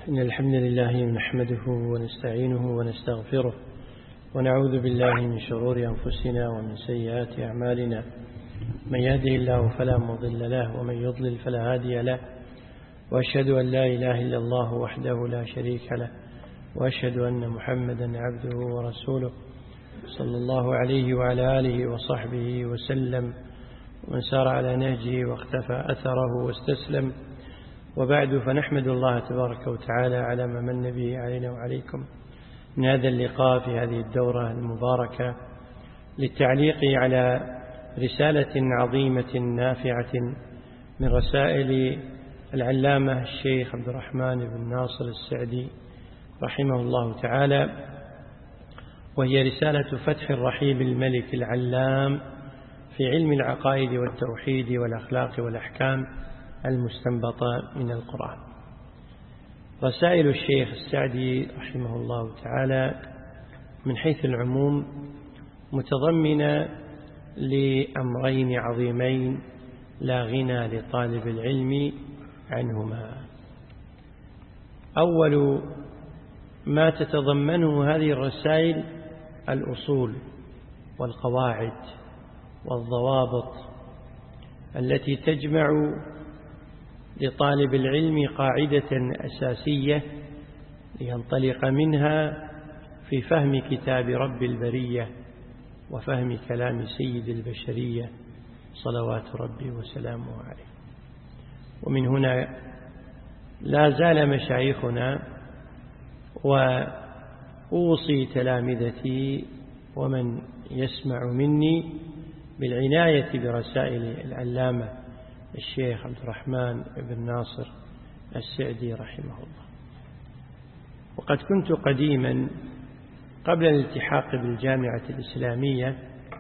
إن الحمد لله نحمده ونستعينه ونستغفره ونعوذ بالله من شرور أنفسنا ومن سيئات أعمالنا. من يهده الله فلا مضل له ومن يضلل فلا هادي له، وأشهد أن لا إله إلا الله وحده لا شريك له، وأشهد أن محمدا عبده ورسوله صلى الله عليه وعلى آله وصحبه وسلم، ومن سار على نهجه واختفى أثره واستسلم. وبعد، فنحمد الله تبارك وتعالى على ما من به علينا وعليكم من هذا اللقاء في هذه الدورة المباركة للتعليق على رسالة عظيمة نافعة من رسائل العلامة الشيخ عبد الرحمن بن ناصر السعدي رحمه الله تعالى، وهي رسالة فتح الرحيم الملك العلام في علم العقائد والتوحيد والأخلاق والأحكام المستنبطة من القرآن. رسائل الشيخ السعدي رحمه الله تعالى من حيث العموم متضمنة لأمرين عظيمين لا غنى لطالب العلم عنهما. أول ما تتضمنه هذه الرسائل الأصول والقواعد والضوابط التي تجمع لطالب العلم قاعدة أساسية لينطلق منها في فهم كتاب رب البرية وفهم كلام سيد البشرية صلوات ربي وسلامه عليه. ومن هنا لا زال مشايخنا وأوصي تلامذتي ومن يسمع مني بالعناية برسائل العلامة الشيخ عبد الرحمن بن ناصر السعدي رحمه الله. وقد كنت قديما قبل الالتحاق بالجامعة الإسلامية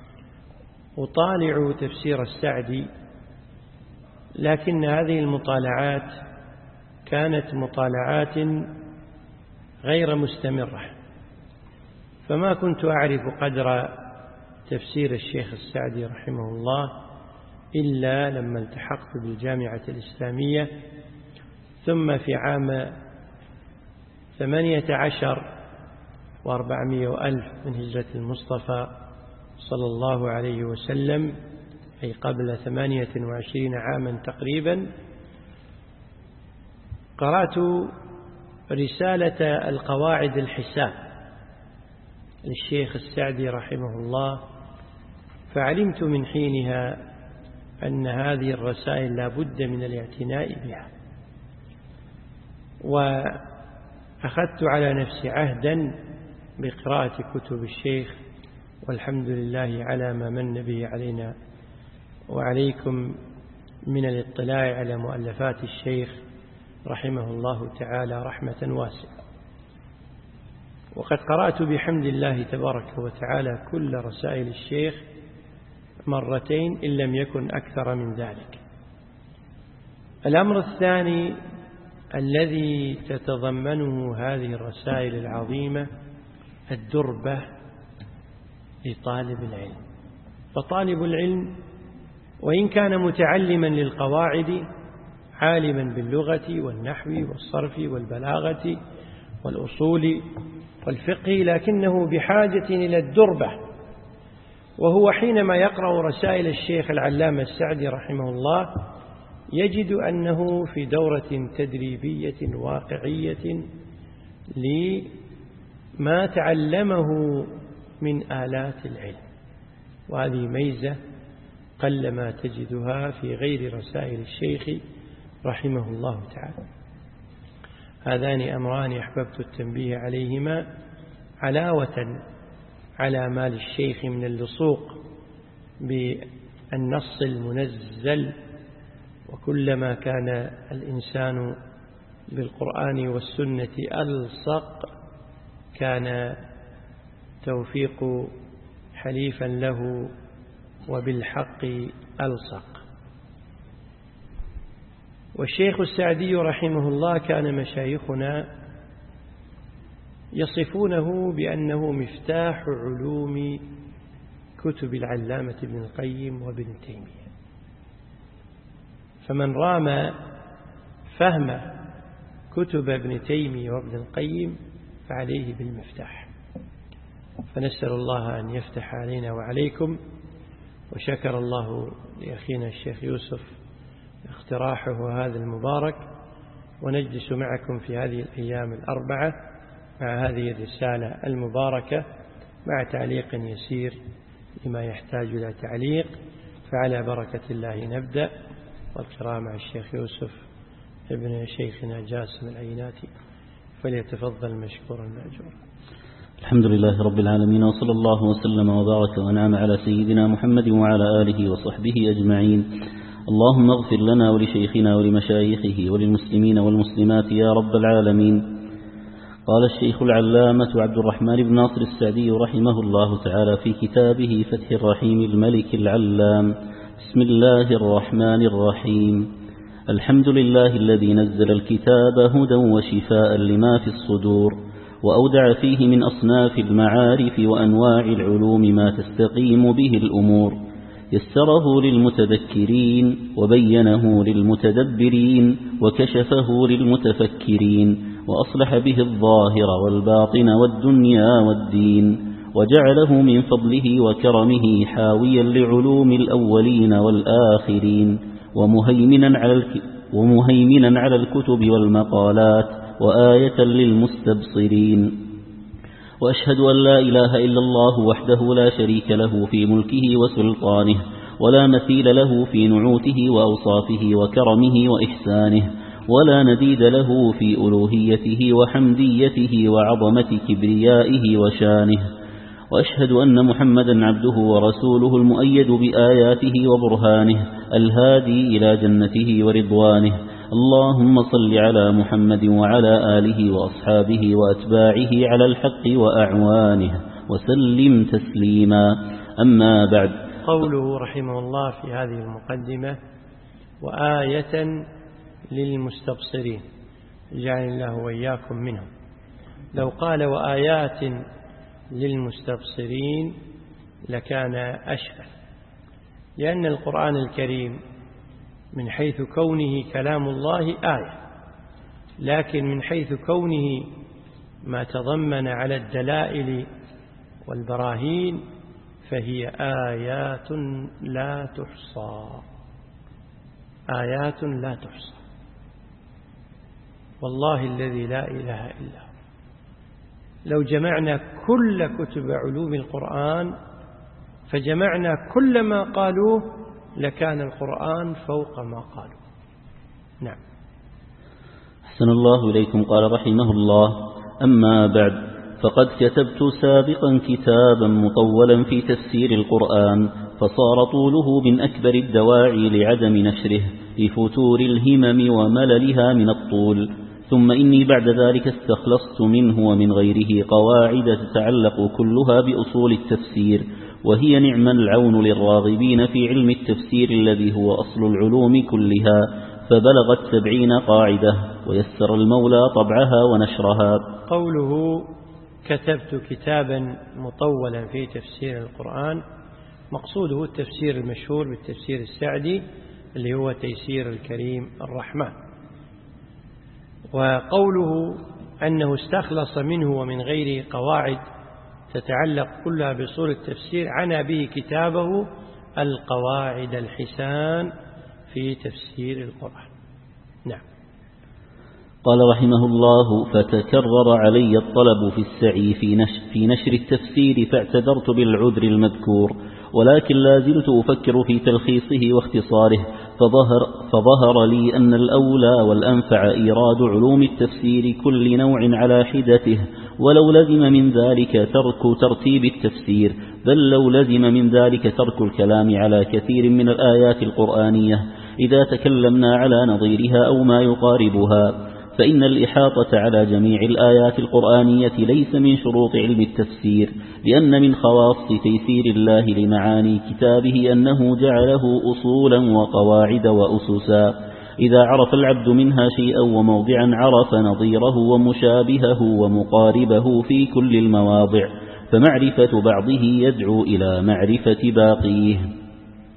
أطالع تفسير السعدي، لكن هذه المطالعات كانت مطالعات غير مستمرة، فما كنت أعرف قدر تفسير الشيخ السعدي رحمه الله إلا لما التحقت بالجامعة الإسلامية، ثم في عام 18 و400 ألف من هجرة المصطفى صلى الله عليه وسلم، أي قبل 28 عاما تقريبا، قرأت رسالة القواعد الحساب للشيخ السعدي رحمه الله، فعلمت من حينها أن هذه الرسائل لا بد من الاعتناء بها، وأخذت على نفسي عهدا بقراءة كتب الشيخ، والحمد لله على ما من به علينا وعليكم من الاطلاع على مؤلفات الشيخ رحمه الله تعالى رحمة واسعة. وقد قرأت بحمد الله تبارك وتعالى كل رسائل الشيخ مرتين إن لم يكن أكثر من ذلك. الأمر الثاني الذي تتضمنه هذه الرسائل العظيمة الدربة لطالب العلم. فطالب العلم وإن كان متعلما للقواعد عالما باللغة والنحو والصرف والبلاغة والأصول والفقه، لكنه بحاجة إلى الدربة. وهو حينما يقرأ رسائل الشيخ العلامة السعدي رحمه الله يجد أنه في دورة تدريبية واقعية لما تعلمه من آلات العلم، وهذه ميزة قلما تجدها في غير رسائل الشيخ رحمه الله تعالى. هذان أمران أحببت التنبيه عليهما علاوة على ما للشيخ من اللصوق بالنص المنزل. وكلما كان الإنسان بالقرآن والسنة ألصق كان توفيق حليفا له وبالحق ألصق. والشيخ السعدي رحمه الله كان مشايخنا يصفونه بأنه مفتاح علوم كتب العلامة ابن القيم وابن تيمية. فمن رام فهم كتب ابن تيمية وابن القيم فعليه بالمفتاح. فنسأل الله أن يفتح علينا وعليكم. وشكر الله لأخينا الشيخ يوسف اقتراحه هذا المبارك، ونجلس معكم في هذه الأيام الأربعة مع هذه الرسالة المباركة مع تعليق يسير لما يحتاج إلى تعليق. فعلى بركة الله نبدأ، والقراءة مع الشيخ يوسف ابن شيخنا جاسم العيناتي، فليتفضل مشكورا مأجورا. الحمد لله رب العالمين، وصلى الله وسلم وبارك وأنعم على سيدنا محمد وعلى آله وصحبه أجمعين. اللهم اغفر لنا ولشيخنا ولمشايخه وللمسلمين والمسلمات يا رب العالمين. قال الشيخ العلامة عبد الرحمن بن ناصر السعدي رحمه الله تعالى في كتابه فتح الرحيم الملك العلام: بسم الله الرحمن الرحيم. الحمد لله الذي نزل الكتاب هدى وشفاء لما في الصدور، وأودع فيه من أصناف المعارف وأنواع العلوم ما تستقيم به الأمور، يسره للمتذكرين وبينه للمتدبرين وكشفه للمتفكرين، وأصلح به الظاهر والباطن والدنيا والدين، وجعله من فضله وكرمه حاويا لعلوم الأولين والآخرين، ومهيمنا على الكتب والمقالات، وآية للمستبصرين. وأشهد أن لا إله إلا الله وحده لا شريك له في ملكه وسلطانه، ولا مثيل له في نعوته وأوصافه وكرمه وإحسانه، ولا نديد له في ألوهيته وحمديته وعظمة كبريائه وشانه. وأشهد أن محمدا عبده ورسوله المؤيد بآياته وبرهانه، الهادي إلى جنته ورضوانه. اللهم صل على محمد وعلى آله وأصحابه وأتباعه على الحق وأعوانه، وسلم تسليما. أما بعد. قوله رحمه الله في هذه المقدمة: وآية للمستبصرين، جعل الله وإياكم منهم. لو قال وآيات للمستبصرين لكان أشمل، لأن القرآن الكريم من حيث كونه كلام الله آية، لكن من حيث كونه ما تضمن على الدلائل والبراهين فهي آيات لا تحصى، آيات لا تحصى. والله الذي لا إله إلا هو، لو جمعنا كل كتب علوم القرآن فجمعنا كل ما قالوه لكان القرآن فوق ما قالوا. نعم. أحسن الله إليكم. قال رحمه الله: أما بعد، فقد كتبت سابقا كتابا مطولا في تفسير القرآن، فصار طوله من أكبر الدواعي لعدم نشره لفتور الهمم ومللها من الطول. ثم إني بعد ذلك استخلصت منه ومن غيره قواعد تتعلق كلها بأصول التفسير، وهي نعم العون للراغبين في علم التفسير الذي هو أصل العلوم كلها، فبلغت 70 قاعدة، ويسر المولى طبعها ونشرها. قوله كتبت كتابا مطولا في تفسير القرآن، مقصوده التفسير المشهور بالتفسير السعدي اللي هو تيسير الكريم الرحمن. وقوله أنه استخلص منه ومن غيره قواعد تتعلق كلها بأصول التفسير، عنى به كتابه القواعد الحسان في تفسير القرآن. نعم. قال رحمه الله: فتكرر علي الطلب في السعي في نشر التفسير، فاعتذرت بالعذر المذكور، ولكن لا زلت أفكر في تلخيصه واختصاره، فظهر لي أن الأولى والأنفع إيراد علوم التفسير كل نوع على حدته، ولو لزم من ذلك ترك ترتيب التفسير، بل لو لزم من ذلك ترك الكلام على كثير من الآيات القرآنية إذا تكلمنا على نظيرها أو ما يقاربها، فإن الإحاطة على جميع الآيات القرآنية ليس من شروط علم التفسير، لأن من خواص تيسير الله لمعاني كتابه أنه جعله أصولا وقواعد وأسسا، إذا عرف العبد منها شيئا وموضعا عرف نظيره ومشابهه ومقاربه في كل المواضع، فمعرفة بعضه يدعو إلى معرفة باقيه.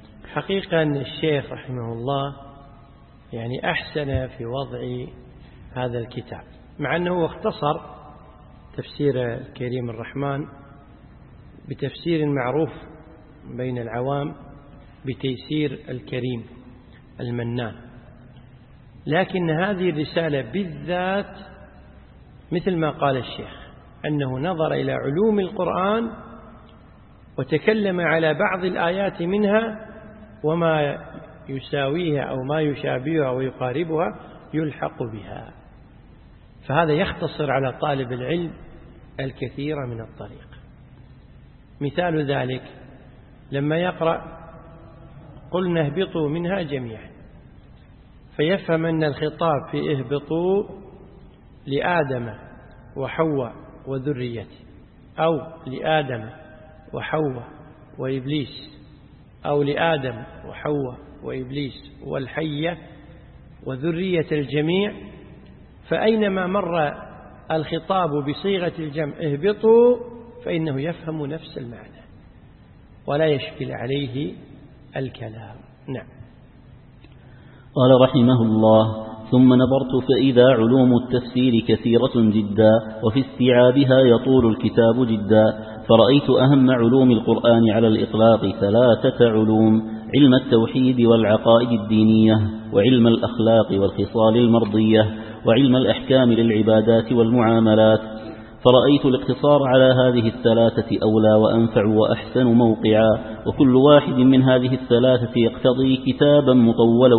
حقيقة الشيخ رحمه الله يعني أحسن في وضع هذا الكتاب، مع أنه اختصر تفسير الكريم الرحمن بتفسير معروف بين العوام بتيسير الكريم المنان، لكن هذه الرسالة بالذات مثل ما قال الشيخ أنه نظر إلى علوم القرآن وتكلم على بعض الآيات منها وما يساويها أو ما يشابهها ويقاربها يلحق بها، فهذا يختصر على طالب العلم الكثير من الطريق. مثال ذلك لما يقرأ قلنا اهبطوا منها جميعا، فيفهم أن الخطاب في اهبطوا لآدم وحواء وذريته، أو لآدم وحواء وإبليس، أو لآدم وحواء وإبليس والحية وذرية الجميع، فأينما مر الخطاب بصيغة الجمع اهبطوا فإنه يفهم نفس المعنى ولا يشكل عليه الكلام. نعم. قال رحمه الله: ثم نظرت فإذا علوم التفسير كثيرة جدا وفي استيعابها يطول الكتاب جدا، فرأيت أهم علوم القرآن على الإطلاق 3 علوم: علم التوحيد والعقائد الدينية، وعلم الأخلاق والخصال المرضية، وعلم الأحكام للعبادات والمعاملات. فرأيت الاقتصار على هذه 3 أولى وأنفع وأحسن موقعا، وكل واحد من هذه 3 يقتضي كتابا مطولا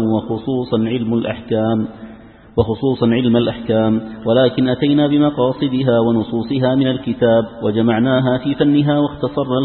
وخصوصا علم الأحكام، ولكن أتينا بمقاصدها ونصوصها من الكتاب وجمعناها في فنها واختصرنا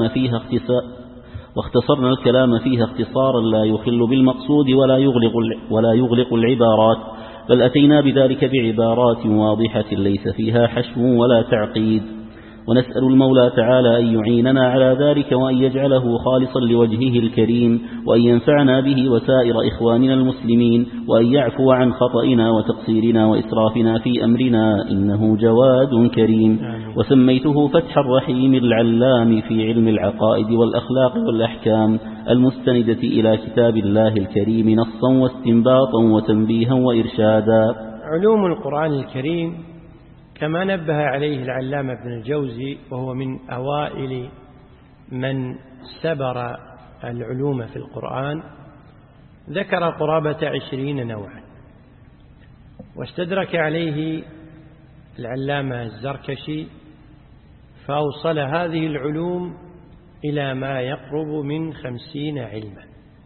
الكلام فيها اختصارا لا يخل بالمقصود ولا يغلق العبارات، بل أتينا بذلك بعبارات واضحة ليس فيها حشو ولا تعقيد. ونسأل المولى تعالى أن يعيننا على ذلك وأن يجعله خالصا لوجهه الكريم، وأن ينفعنا به وسائر إخواننا المسلمين، وأن يعفو عن خطئنا وتقصيرنا وإسرافنا في أمرنا، إنه جواد كريم. وسميته فتح الرحيم العلام في علم العقائد والأخلاق والأحكام المستندة إلى كتاب الله الكريم نصا واستنباطا وتنبيها وإرشادا. علوم القرآن الكريم كما نبه عليه العلامة ابن الجوزي، وهو من أوائل من سبر العلوم في القرآن، ذكر قرابة 20 نوعا، واستدرك عليه العلامة الزركشي فأوصل هذه العلوم إلى ما يقرب من 50 علما.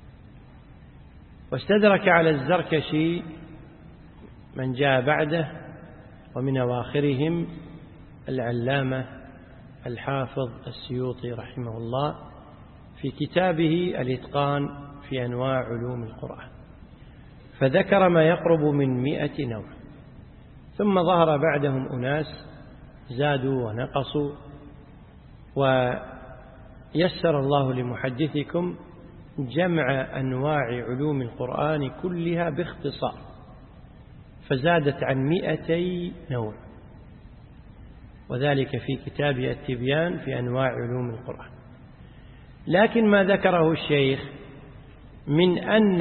واستدرك على الزركشي من جاء بعده، ومن أواخرهم العلامة الحافظ السيوطي رحمه الله في كتابه الإتقان في أنواع علوم القرآن، فذكر ما يقرب من 100 نوع. ثم ظهر بعدهم أناس زادوا ونقصوا، ويسر الله لمحدثكم جمع أنواع علوم القرآن كلها باختصار، فزادت عن 200 نوع، وذلك في كتاب التبيان في أنواع علوم القرآن. لكن ما ذكره الشيخ من أن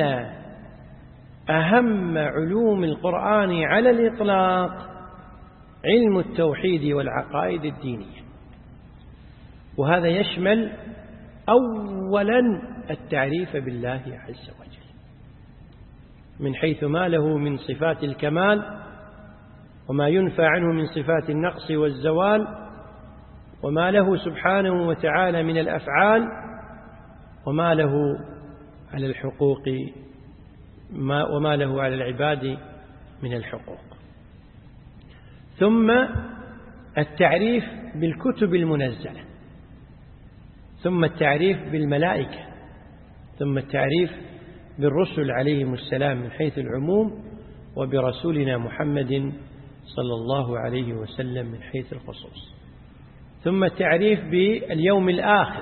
أهم علوم القرآن على الإطلاق علم التوحيد والعقائد الدينية، وهذا يشمل أولا التعريف بالله عز وجل من حيث ما له من صفات الكمال، وما ينفى عنه من صفات النقص والزوال، وما له سبحانه وتعالى من الأفعال، وما له على الحقوق وما له على العباد من الحقوق. ثم التعريف بالكتب المنزلة، ثم التعريف بالملائكة، ثم التعريف بالرسل عليهم السلام من حيث العموم، وبرسولنا محمد صلى الله عليه وسلم من حيث الخصوص، ثم التعريف باليوم الآخر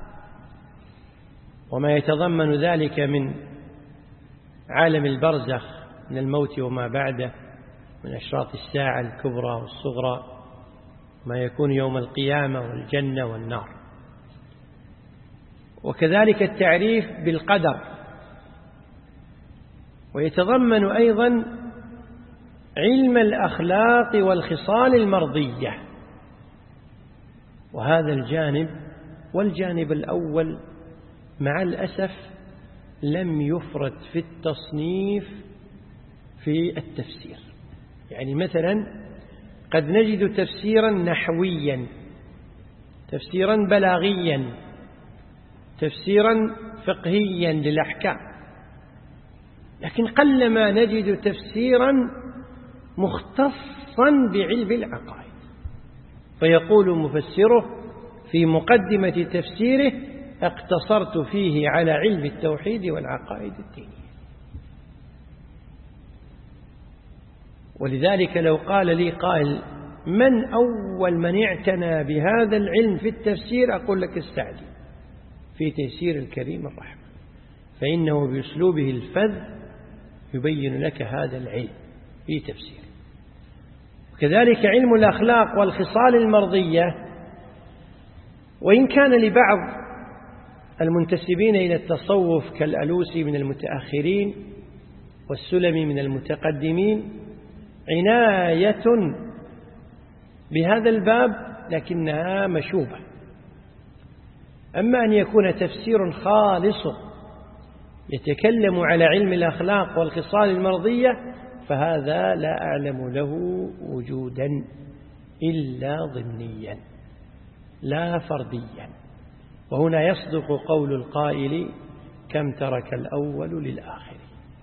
وما يتضمن ذلك من عالم البرزخ من الموت وما بعده من أشراط الساعة الكبرى والصغرى، ما يكون يوم القيامة والجنة والنار. وكذلك التعريف بالقدر، ويتضمن أيضا علم الأخلاق والخصال المرضية. وهذا الجانب والجانب الأول مع الأسف لم يفرد في التصنيف في التفسير. يعني مثلا قد نجد تفسيرا نحويا، تفسيرا بلاغيا، تفسيرا فقهيا للأحكام، لكن قلما نجد تفسيرا مختصا بعلم العقائد. فيقول مفسره في مقدمة تفسيره: اقتصرت فيه على علم التوحيد والعقائد الدينية. ولذلك لو قال لي قائل: من أول من اعتنى بهذا العلم في التفسير؟ أقول لك السعدي في تيسير الكريم الرحمن، فإنه بأسلوبه الفذ يبين لك هذا العلم في تفسيره. وكذلك علم الأخلاق والخصال المرضية، وإن كان لبعض المنتسبين إلى التصوف كالألوسي من المتأخرين والسلمي من المتقدمين عناية بهذا الباب، لكنها مشوبة. أما أن يكون تفسير خالص يتكلم على علم الأخلاق والخصال المرضية فهذا لا أعلم له وجودا إلا ضمنيا لا فرديا. وهنا يصدق قول القائل: كم ترك الأول للآخر.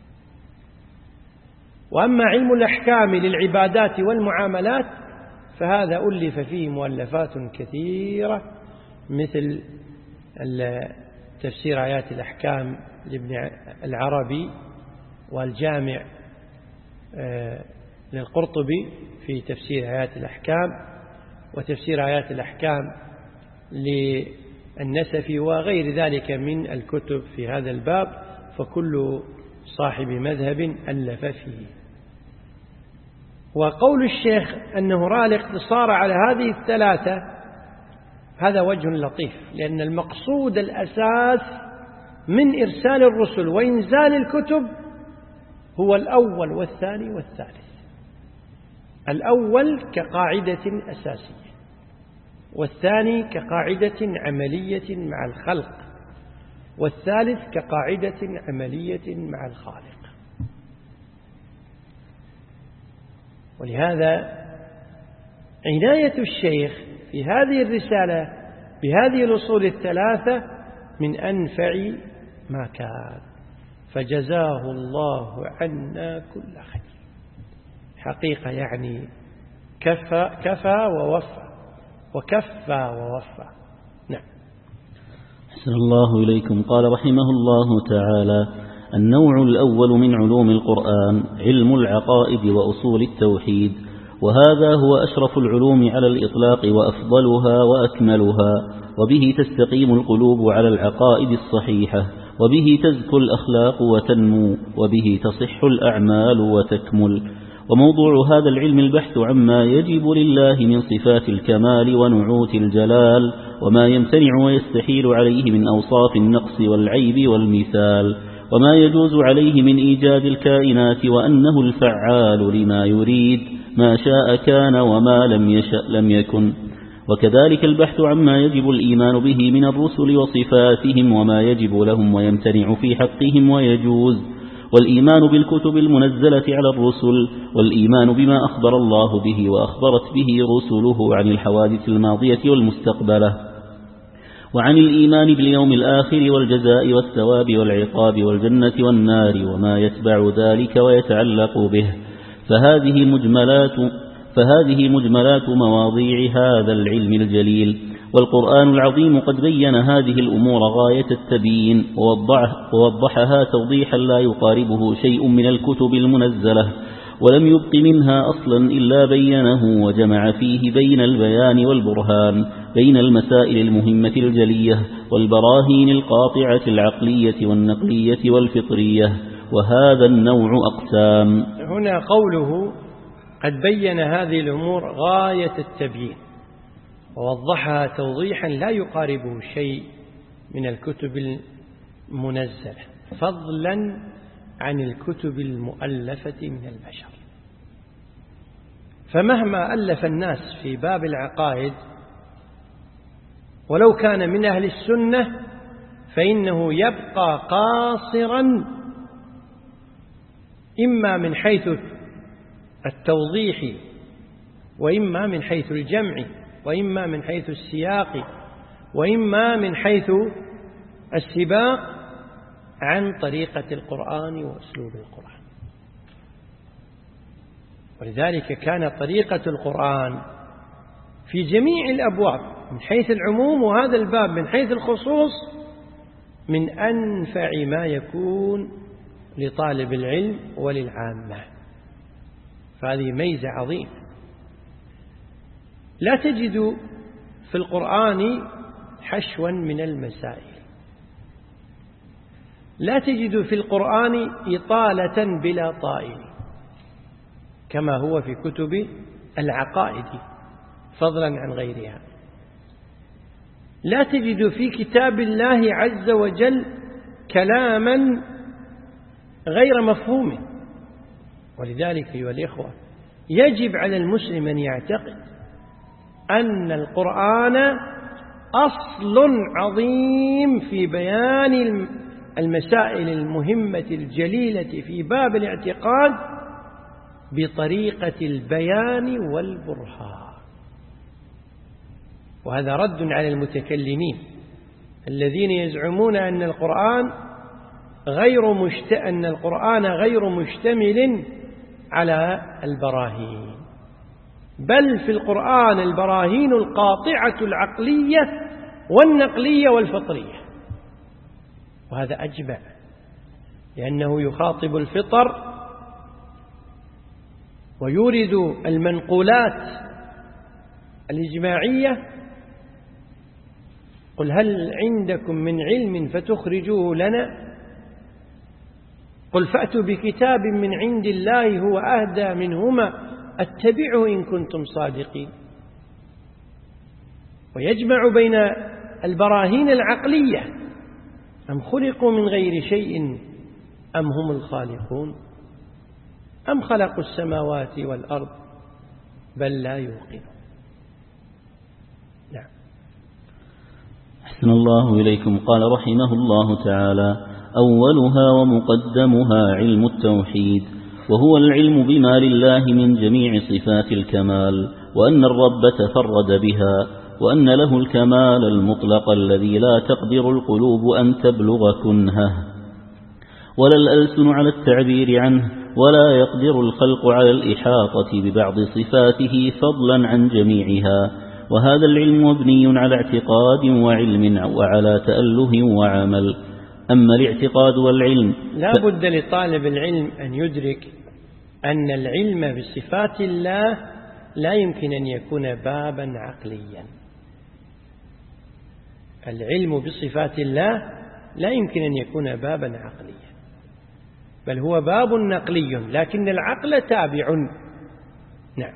وأما علم الأحكام للعبادات والمعاملات فهذا ألف فيه مؤلفات كثيرة، مثل تفسير آيات الأحكام لابن العربي، والجامع للقرطبي في تفسير آيات الأحكام، وتفسير آيات الأحكام للنسفي، وغير ذلك من الكتب في هذا الباب. فكل صاحب مذهب ألف فيه. وقول الشيخ أنه رأى الاقتصار على هذه الثلاثة هذا وجه لطيف، لأن المقصود الأساس من إرسال الرسل وإنزال الكتب هو الأول والثاني والثالث. الأول كقاعدة أساسية، والثاني كقاعدة عملية مع الخلق، والثالث كقاعدة عملية مع الخالق. ولهذا عناية الشيخ في هذه الرسالة بهذه الأصول الثلاثة من أنفع ما كان، فجزاه الله عنا كل خير. حقيقة يعني كفى ووفى، وكفى ووفى. نعم. أحسن الله إليكم. قال رحمه الله تعالى: النوع الأول من علوم القرآن علم العقائد وأصول التوحيد، وهذا هو أشرف العلوم على الإطلاق وأفضلها وأكملها، وبه تستقيم القلوب على العقائد الصحيحة، وبه تزكو الأخلاق وتنمو، وبه تصح الأعمال وتكمل. وموضوع هذا العلم البحث عما يجب لله من صفات الكمال ونعوت الجلال، وما يمتنع ويستحيل عليه من أوصاف النقص والعيب والمثال، وما يجوز عليه من إيجاد الكائنات، وأنه الفعال لما يريد، ما شاء كان وما لم يشأ لم يكن. وكذلك البحث عما يجب الإيمان به من الرسل وصفاتهم، وما يجب لهم ويمتنع في حقهم ويجوز، والإيمان بالكتب المنزلة على الرسل، والإيمان بما أخبر الله به وأخبرت به رسله عن الحوادث الماضية والمستقبلة، وعن الإيمان باليوم الآخر والجزاء والثواب والعقاب والجنة والنار وما يتبع ذلك ويتعلق به. فهذه مجملات مواضيع هذا العلم الجليل. والقرآن العظيم قد بين هذه الأمور غاية التبيين، ووضحها توضيحا لا يقاربه شيء من الكتب المنزلة، ولم يبق منها أصلا إلا بينه، وجمع فيه بين البيان والبرهان، بين المسائل المهمة الجلية والبراهين القاطعة العقلية والنقلية والفطرية. وهذا النوع أقسام. هنا قوله قد بين هذه الأمور غاية التبيين، ووضحها توضيحا لا يقاربه شيء من الكتب المنزلة، فضلا عن الكتب المؤلفة من البشر. فمهما ألف الناس في باب العقائد ولو كان من أهل السنة فإنه يبقى قاصرا إما من حيث التوضيح وإما من حيث الجمع وإما من حيث السياق وإما من حيث السباق عن طريقة القرآن وأسلوب القرآن. ولذلك كان طريقة القرآن في جميع الأبواب من حيث العموم، وهذا الباب من حيث الخصوص من أنفع ما يكون لطالب العلم وللعامة. فهذه ميزة عظيمة. لا تجد في القرآن حشوا من المسائل، لا تجد في القرآن إطالة بلا طائل كما هو في كتب العقائد فضلا عن غيرها. لا تجد في كتاب الله عز وجل كلاما غير مفهوم. ولذلك أيها الإخوة يجب على المسلم أن يعتقد أن القرآن أصل عظيم في بيان المسائل المهمة الجليلة في باب الاعتقاد بطريقة البيان والبرهان. وهذا رد على المتكلمين الذين يزعمون أن القرآن غير مشتمل على البراهين، بل في القرآن البراهين القاطعة العقلية والنقلية والفطرية. وهذا أجمع لأنه يخاطب الفطر ويورد المنقولات الإجماعية. قل هل عندكم من علم فتخرجوه لنا؟ قل فأتوا بكتاب من عند الله هو أهدى منهما اتبعه إن كنتم صادقين. ويجمع بين البراهين العقلية أم خلقوا من غير شيء أم هم الخالقون أم خلقوا السماوات والأرض بل لا يوقنون. نعم. أحسن الله إليكم. قال رحمه الله تعالى: أولها ومقدمها علم التوحيد، وهو العلم بما لله من جميع صفات الكمال، وأن الرب تفرد بها، وأن له الكمال المطلق الذي لا تقدر القلوب أن تبلغ كنهه ولا الألسن على التعبير عنه، ولا يقدر الخلق على الإحاطة ببعض صفاته فضلا عن جميعها. وهذا العلم مبني على اعتقاد وعلم وعلى تأله وعمل. أما الاعتقاد والعلم لا بد لطالب العلم أن يدرك أن العلم بصفات الله لا يمكن أن يكون بابا عقليا. العلم بصفات الله لا يمكن أن يكون بابا عقليا، بل هو باب نقلي لكن العقل تابع. نعم.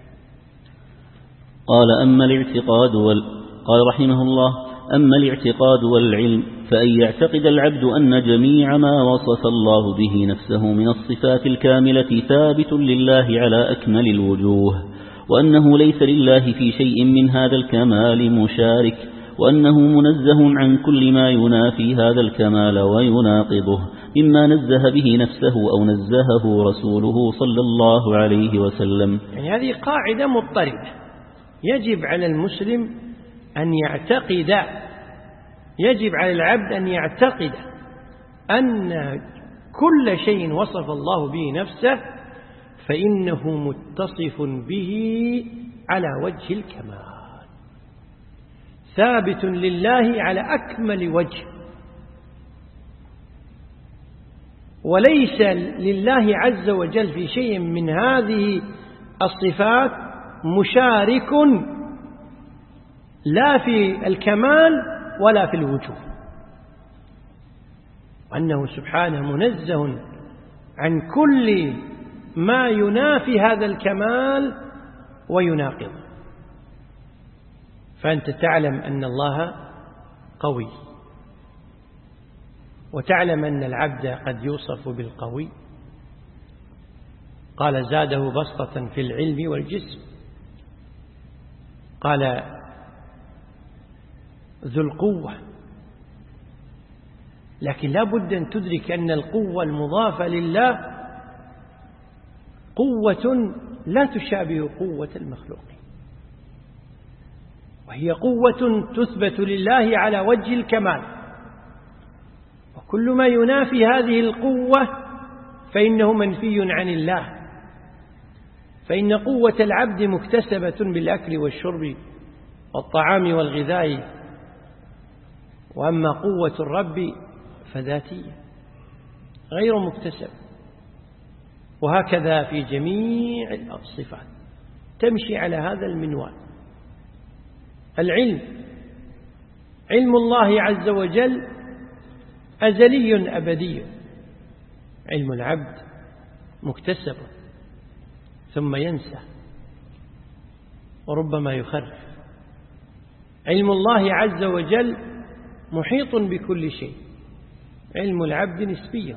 قال رحمه الله: أما الاعتقاد والعلم فأن يعتقد العبد أن جميع ما وصف الله به نفسه من الصفات الكاملة ثابت لله على أكمل الوجوه، وأنه ليس لله في شيء من هذا الكمال مشارك، وأنه منزه عن كل ما ينافي هذا الكمال ويناقضه مما نزه به نفسه أو نزهه رسوله صلى الله عليه وسلم. يعني هذه قاعدة مضطردة. يجب على المسلم أن يعتقد، يجب على العبد أن يعتقد أن كل شيء وصف الله به نفسه فإنه متصف به على وجه الكمال، ثابت لله على أكمل وجه، وليس لله عز وجل في شيء من هذه الصفات مشارك لا في الكمال ولا في الوجوه، وأنه سبحانه منزه عن كل ما ينافي هذا الكمال ويناقضه. فأنت تعلم أن الله قوي، وتعلم أن العبد قد يوصف بالقوي. قال: زاده بسطة في العلم والجسم قال ذو القوة، لكن لا بد أن تدرك أن القوة المضافة لله قوة لا تشابه قوة المخلوقين، وهي قوة تثبت لله على وجه الكمال، وكل ما ينافي هذه القوة فإنه منفي عن الله، فإن قوة العبد مكتسبة بالأكل والشرب والطعام والغذاء، وأما قوة الرب فذاتية غير مكتسبة. وهكذا في جميع الصفات تمشي على هذا المنوال. العلم، علم الله عز وجل أزلي أبدي، علم العبد مكتسب ثم ينسى وربما يخرف. علم الله عز وجل محيط بكل شيء، علم العبد نسبي.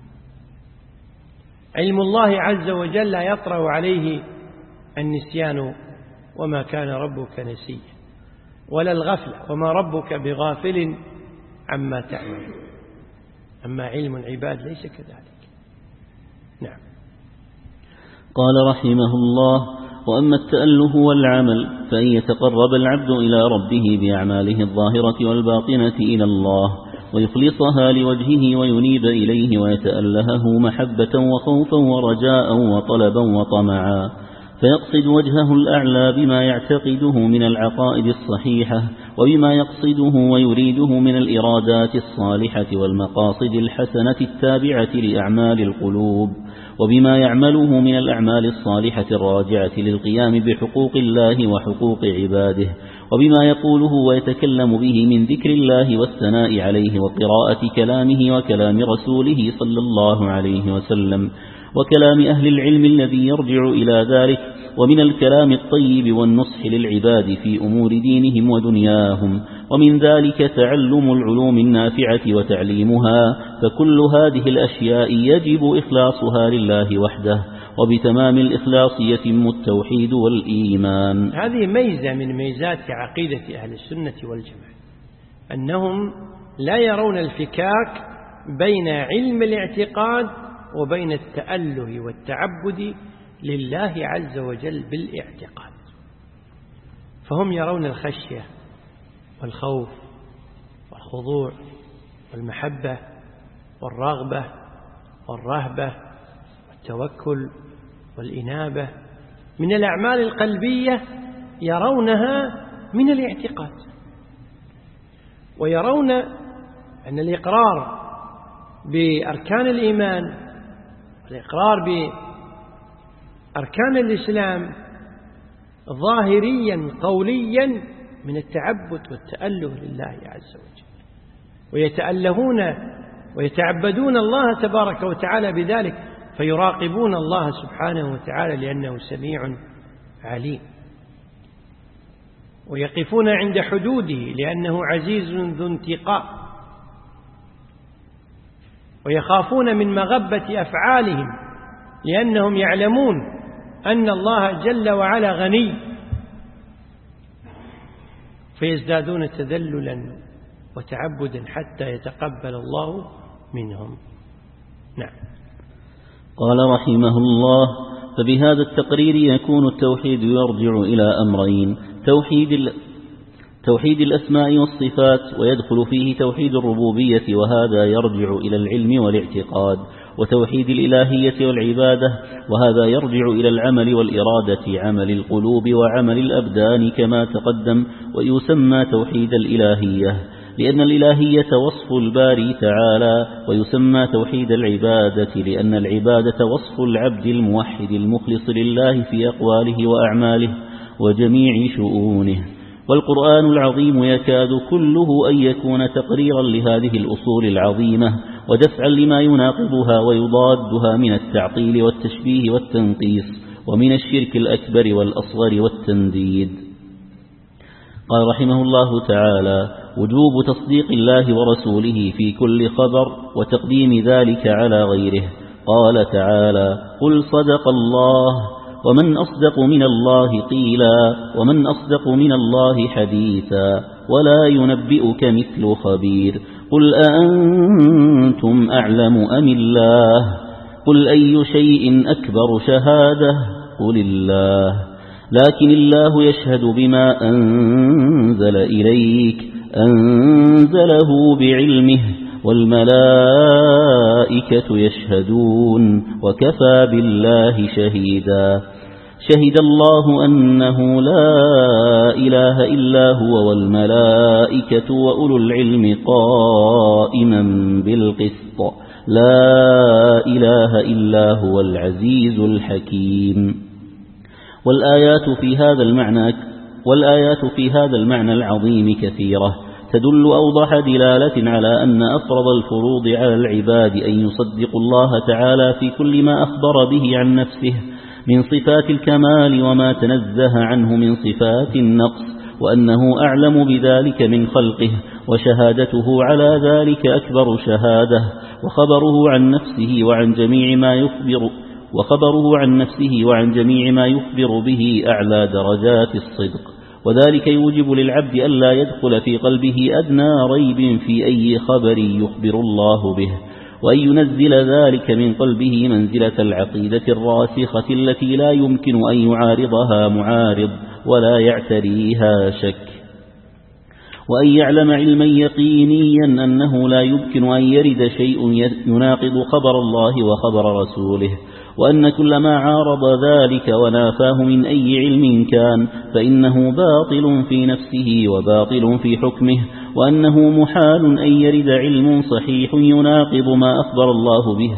علم الله عز وجل لا يطرأ عليه النسيان وما كان ربك نسيا، ولا الغفلة وما ربك بغافل عما تعمل. أما علم العباد ليس كذلك. نعم. قال رحمه الله: وأما التأله والعمل فإن يتقرب العبد إلى ربه بأعماله الظاهرة والباطنة إلى الله ويخلصها لوجهه وينيب إليه ويتألهه محبة وخوفا ورجاء وطلبا وطمعا، فيقصد وجهه الأعلى بما يعتقده من العقائد الصحيحة وبما يقصده ويريده من الإرادات الصالحة والمقاصد الحسنة التابعة لأعمال القلوب، وبما يعمله من الأعمال الصالحة الراجعة للقيام بحقوق الله وحقوق عباده، وبما يقوله ويتكلم به من ذكر الله والثناء عليه وقراءة كلامه وكلام رسوله صلى الله عليه وسلم وكلام أهل العلم الذي يرجع إلى ذلك، ومن الكلام الطيب والنصح للعباد في أمور دينهم ودنياهم، ومن ذلك تعلم العلوم النافعة وتعليمها، فكل هذه الأشياء يجب إخلاصها لله وحده، وبتمام الإخلاص يتم التوحيد والإيمان. هذه ميزة من ميزات عقيدة أهل السنة والجماعة، أنهم لا يرون الفكاك بين علم الاعتقاد وبين التأله والتعبد لله عز وجل بالاعتقاد، فهم يرون الخشية والخوف والخضوع والمحبة والرغبة والرهبة والتوكل والإنابة من الأعمال القلبية، يرونها من الاعتقاد، ويرون أن الإقرار بأركان الإيمان والإقرار بأركان الإسلام ظاهريا قوليا من التعبد والتأله لله عز وجل، ويتألهون ويتعبدون الله تبارك وتعالى بذلك، فيراقبون الله سبحانه وتعالى لأنه سميع عليم، ويقفون عند حدوده لأنه عزيز ذو انتقام، ويخافون من مغبة أفعالهم لأنهم يعلمون أن الله جل وعلا غني، فيزدادون تذللا وتعبدا حتى يتقبل الله منهم. نعم. قال رحمه الله: فبهذا التقرير يكون التوحيد يرجع إلى أمرين: توحيد الأسماء والصفات، ويدخل فيه توحيد الربوبية وهذا يرجع إلى العلم والاعتقاد، وتوحيد الإلهية والعبادة وهذا يرجع إلى العمل والإرادة، عمل القلوب وعمل الأبدان كما تقدم، ويسمى توحيد الإلهية لأن الإلهية وصف الباري تعالى، ويسمى توحيد العبادة لأن العبادة وصف العبد الموحد المخلص لله في أقواله وأعماله وجميع شؤونه. والقرآن العظيم يكاد كله أن يكون تقريرا لهذه الأصول العظيمة ودفعا لما يناقضها ويضادها من التعطيل والتشبيه والتنقيص ومن الشرك الأكبر والأصغر والتنديد. قال رحمه الله تعالى: وجوب تصديق الله ورسوله في كل خبر وتقديم ذلك على غيره. قال تعالى: قل صدق الله ومن أصدق من الله قيلا ومن أصدق من الله حديثا ولا ينبئك مثل خبير قل أأنتم أعلم أم الله قل أي شيء أكبر شهادة قل الله لكن الله يشهد بما أنزل إليك أنزله بعلمه والملائكة يشهدون وكفى بالله شهيدا شهد الله أنه لا إله إلا هو والملائكة وأولو العلم قائما بالقسط لا إله إلا هو العزيز الحكيم والآيات في هذا المعنى العظيم كثيرة تدل أوضح دلالة على أن أفرض الفروض على العباد أن يصدقوا الله تعالى في كل ما أخبر به عن نفسه من صفات الكمال وما تنزه عنه من صفات النقص وأنه أعلم بذلك من خلقه وشهادته على ذلك أكبر شهادة وخبره عن نفسه وعن جميع ما يخبر به أعلى درجات الصدق وذلك يوجب للعبد ألا يدخل في قلبه أدنى ريب في أي خبر يخبر الله به وأن ينزل ذلك من قلبه منزلة العقيدة الراسخة التي لا يمكن أن يعارضها معارض ولا يعتريها شك وأن يعلم علما يقينيا أنه لا يمكن أن يرد شيء يناقض خبر الله وخبر رسوله وأن كل ما عارض ذلك ونافاه من أي علم كان فإنه باطل في نفسه وباطل في حكمه وأنه محال أن يرد علم صحيح يناقض ما أخبر الله به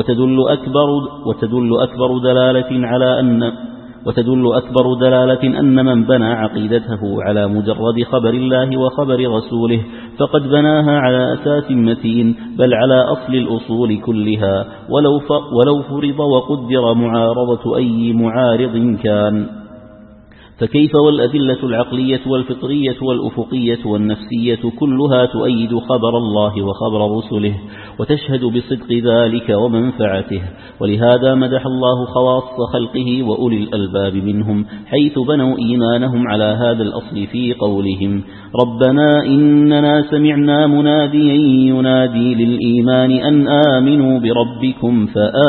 وتدل أكبر دلالة أن من بنى عقيدته على مجرد خبر الله وخبر رسوله فقد بناها على أساس متين بل على أصل الأصول كلها ولو فرض وقدر معارضة أي معارض كان فكيف والأدلة العقلية والفطرية والأفقية والنفسية كلها تؤيد خبر الله وخبر رسله وتشهد بصدق ذلك ومنفعته ولهذا مدح الله خواص خلقه وأولي الألباب منهم حيث بنوا إيمانهم على هذا الأصل في قولهم ربنا إننا سمعنا مناديا ينادي للإيمان أن آمنوا بربكم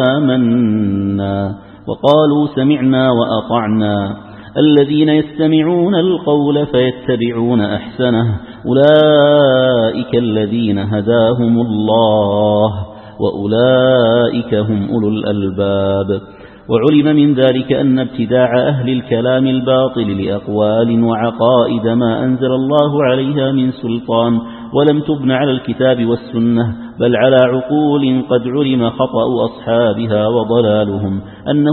فآمنا وقالوا سمعنا وأطعنا الذين يستمعون القول فيتبعون أحسنه أولئك الذين هداهم الله وأولئك هم أولو الألباب وعلم من ذلك أن ابتداع أهل الكلام الباطل لأقوال وعقائد ما أنزل الله عليها من سلطان ولم تبن على الكتاب والسنة بل على عقول قد علم خطأ أصحابها وضلالهم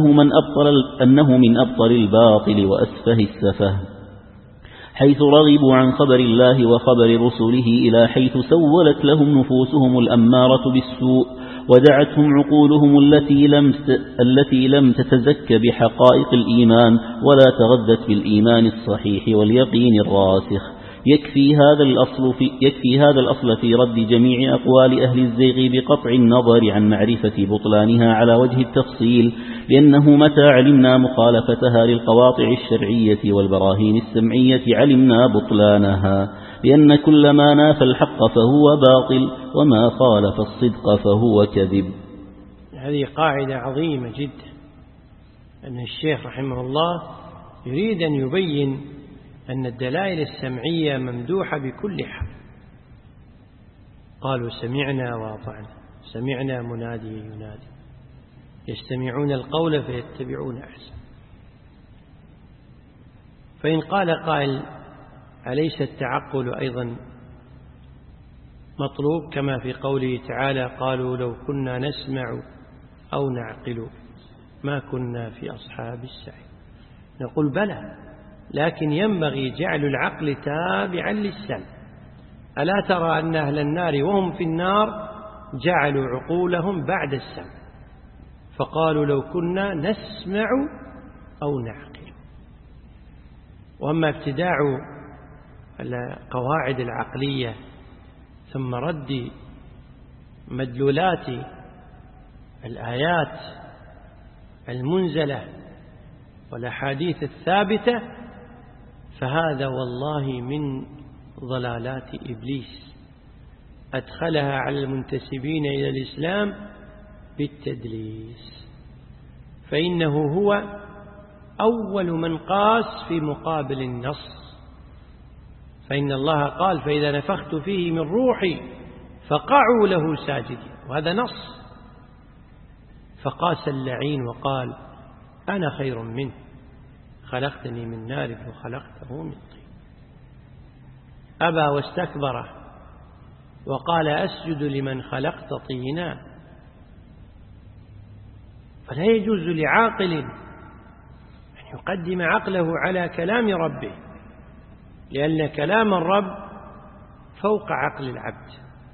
أنه من أبطل الباطل وأسفه السفه حيث رغبوا عن خبر الله وخبر رسله إلى حيث سولت لهم نفوسهم الأمارة بالسوء ودعتهم عقولهم التي لم تتزك بحقائق الإيمان ولا تغذت بالإيمان الصحيح واليقين الراسخ يكفي هذا الأصل في رد جميع أقوال أهل الزيغ بقطع النظر عن معرفة بطلانها على وجه التفصيل لأنه متى علمنا مخالفتها للقواطع الشرعية والبراهين السمعية علمنا بطلانها لأن كل ما نافى الحق فهو باطل وما خالف الصدق فهو كذب. هذه قاعدة عظيمة جدا أن الشيخ رحمه الله يريد أن يبين أن الدلائل السمعية ممدوحة بكل حال. قالوا سمعنا وأطعنا سمعنا منادي ينادي يستمعون القول فيتبعون أحسن. فإن قال قائل أليس التعقل أيضا مطلوب كما في قوله تعالى قالوا لو كنا نسمع أو نعقل ما كنا في أصحاب السعير. نقول بلى لكن ينبغي جعل العقل تابعا للسمع. ألا ترى أن أهل النار وهم في النار جعلوا عقولهم بعد السمع فقالوا لو كنا نسمع أو نعقل. وأما ابتداع القواعد العقلية ثم رد مدلولات الآيات المنزلة والأحاديث الثابتة، فهذا والله من ضلالات إبليس أدخلها على المنتسبين إلى الإسلام بالتدليس، فإنه هو أول من قاس في مقابل النص، فإن الله قال: فإذا نفخت فيه من روحي فقعوا له ساجدين، وهذا نص. فقاس اللعين وقال: أنا خير منه، خلقتني من نار وخلقته من طين. أبى واستكبر وقال: أسجد لمن خلقت طينا. فلا يجوز لعاقل أن يقدم عقله على كلام ربه، لأن كلام الرب فوق عقل العبد،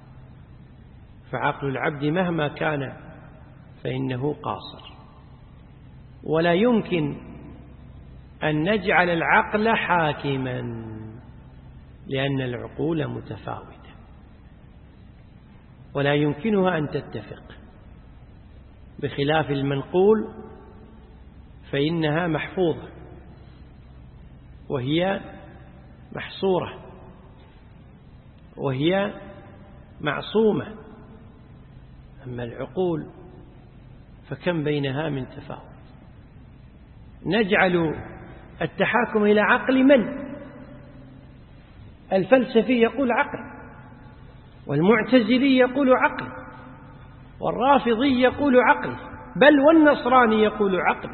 فعقل العبد مهما كان فإنه قاصر، ولا يمكن أن نجعل العقل حاكما، لأن العقول متفاوتة ولا يمكنها أن تتفق، بخلاف المنقول فإنها محفوظة وهي محصورة وهي معصومة. أما العقول فكم بينها من تفاوت. نجعل التحاكم إلى عقل من؟ الفلسفي يقول عقل، والمعتزلي يقول عقل، والرافضي يقول عقل، بل والنصراني يقول عقل،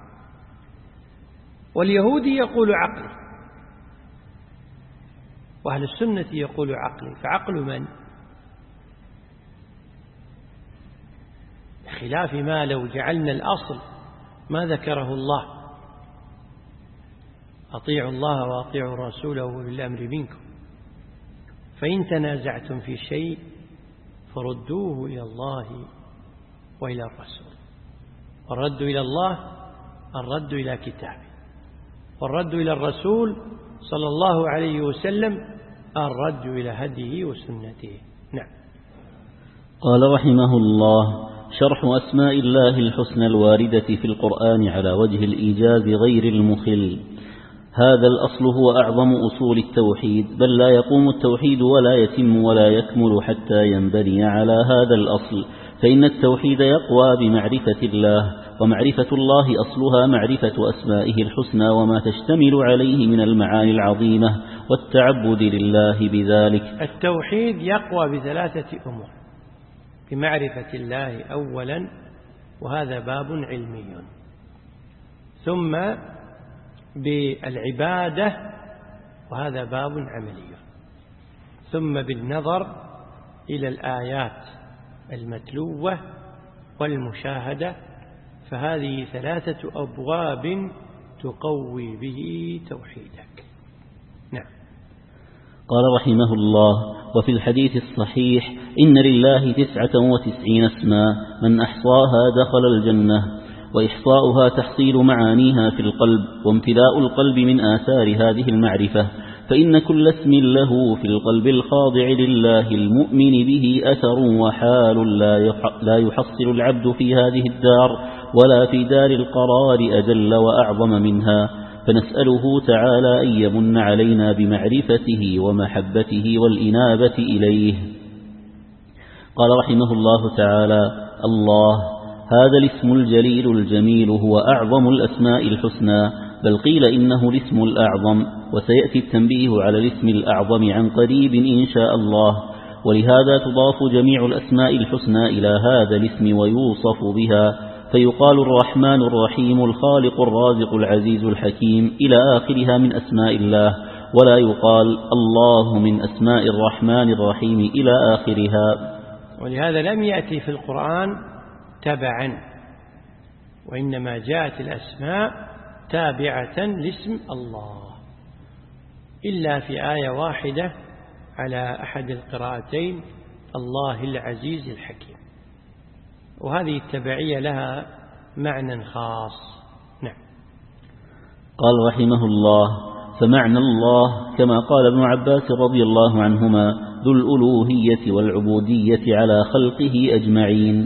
واليهودي يقول عقل، وأهل السنة يقول عقل. فعقل من؟ بخلاف ما لو جعلنا الأصل ما ذكره الله: أطيعوا الله وأطيعوا الرسول وأولي الأمر منكم، فإن تنازعتم في شيء فردوه إلى الله وإلى الرسول. والرد إلى الله الرد إلى كتابه، والرد إلى الرسول صلى الله عليه وسلم الرد إلى هديه وسنته. نعم. قال رحمه الله: شرح أسماء الله الحسنى الواردة في القرآن على وجه الإيجاز غير المخل. هذا الأصل هو أعظم أصول التوحيد، بل لا يقوم التوحيد ولا يتم ولا يكمل حتى ينبني على هذا الأصل، فإن التوحيد يقوى بمعرفة الله، ومعرفة الله أصلها معرفة أسمائه الحسنى وما تشتمل عليه من المعاني العظيمة والتعبد لله بذلك. التوحيد يقوى بثلاثة أمور: بمعرفة الله أولا، وهذا باب علمي، ثم بالعبادة، وهذا باب عملي، ثم بالنظر إلى الآيات المتلوة والمشاهدة. فهذه ثلاثة أبواب تقوي به توحيدك. نعم. قال رحمه الله: وفي الحديث الصحيح: إن لله 99 اسما من أحصاها دخل الجنة، وإحصاؤها تحصيل معانيها في القلب، وامتلاء القلب من آثار هذه المعرفة، فإن كل اسم له في القلب الخاضع لله المؤمن به أثر وحال لا يحصل العبد في هذه الدار ولا في دار القرار أجل وأعظم منها، فنسأله تعالى أن يمن علينا بمعرفته ومحبته والإنابة إليه. قال رحمه الله تعالى: الله هذا الاسم الجليل الجميل هو أعظم الأسماء الحسنى، بل قيل إنه الاسم الأعظم، وسيأتي التنبيه على الاسم الأعظم عن قريب إن شاء الله. ولهذا تضاف جميع الأسماء الحسنى إلى هذا الاسم ويوصف بها، فيقال الرحمن الرحيم الخالق الرازق العزيز الحكيم إلى آخرها من أسماء الله، ولا يقال الله من أسماء الرحمن الرحيم إلى آخرها. ولهذا لم يأتي في القرآن تبعا، وإنما جاءت الأسماء تابعة لاسم الله، إلا في آية واحدة على أحد القراءتين: الله العزيز الحكيم، وهذه التبعية لها معنى خاص. نعم. قال رحمه الله: فمعنى الله كما قال ابن عباس رضي الله عنهما: ذو الألوهية والعبودية على خلقه أجمعين،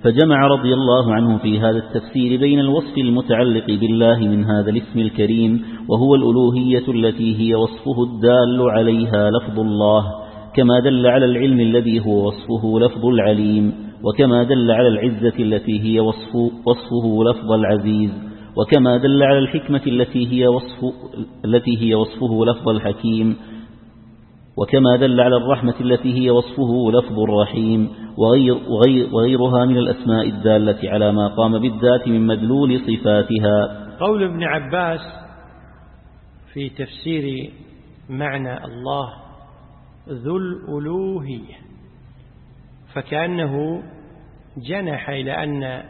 فجمع رضي الله عنه في هذا التفسير بين الوصف المتعلق بالله من هذا الاسم الكريم وهو الألوهية التي هي وصفه الدال عليها لفظ الله، كما دل على العلم الذي هو وصفه لفظ العليم، وكما دل على العزة التي هي وصفه لفظ العزيز، وكما دل على الحكمة التي هي وصفه لفظ الحكيم، وكما دل على الرحمة التي هي وصفه لفظ الرحيم، وغيرها من الأسماء الدالة على ما قام بالذات من مدلول صفاتها. قول ابن عباس في تفسير معنى الله ذو الألوهية، فكأنه جنح إلى أن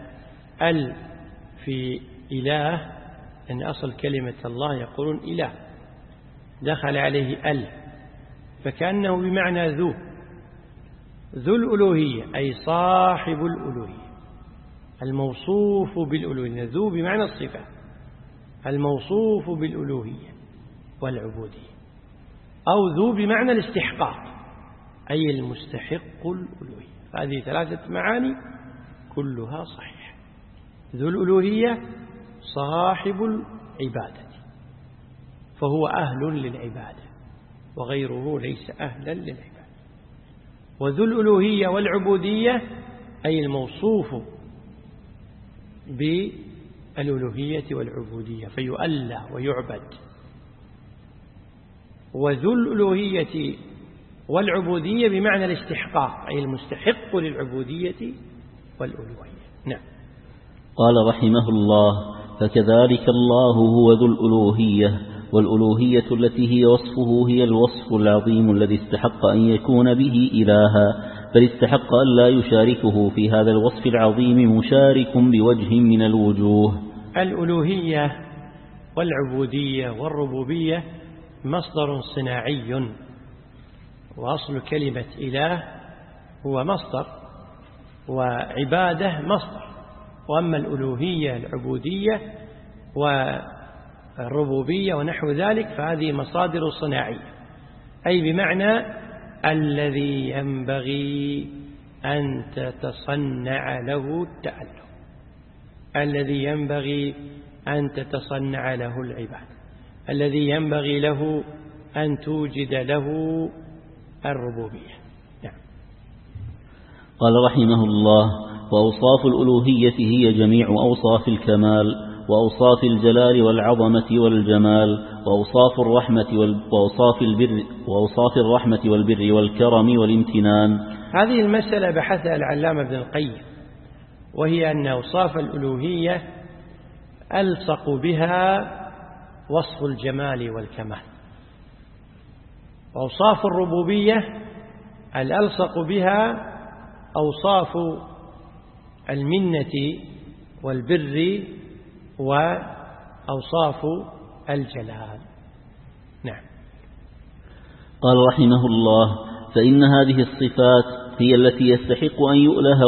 في إله، أن أصل كلمة الله يقولون إله، دخل عليه فكأنه بمعنى ذو الألوهية أي صاحب الألوهية الموصوف بالألوهية. ذو بمعنى الصفة، الموصوف بالألوهية والعبودية، أو ذو بمعنى الاستحقاق أي المستحق الألوهية. هذه 3 معاني كلها صحيحة. ذو الألوهية صاحب العبادة، فهو أهل للعبادة وغيره ليس أهلا للعبادة. وذو الألوهية والعبودية أي الموصوف بالألوهية والعبودية فيؤلى ويعبد. وذو الألوهية والعبودية بمعنى الاستحقاق أي المستحق للعبودية والألوهية. نعم. قال رحمه الله: فكذلك الله هو ذو الألوهية، والألوهية التي هي وصفه هي الوصف العظيم الذي استحق أن يكون به إلها، بل استحق أن لا يشاركه في هذا الوصف العظيم مشارك بوجه من الوجوه. الألوهية والعبودية والربوبية مصدر صناعي، وأصل كلمة إله هو مصدر، وعبادة مصدر. وأما الألوهية العبودية والربوبية ونحو ذلك فهذه مصادر صناعية، أي بمعنى الذي ينبغي أن تتصنع له التأله، الذي ينبغي أن تتصنع له العبادة، الذي ينبغي له أن توجد له الربوبية. نعم. قال رحمه الله: وأوصاف الألوهية هي جميع أوصاف الكمال، وأوصاف الجلال والعظمة والجمال، وأوصاف الرحمة والبر والكرم والامتنان. هذه المسألة بحثها العلامة ابن القيم، وهي أن أوصاف الألوهية ألصق بها وصف الجمال والكمال، وأوصاف الربوبية الألصق بها أوصاف المنة والبر وأوصاف الجلال. نعم. قال رحمه الله: فإن هذه الصفات هي التي يستحق أن يؤله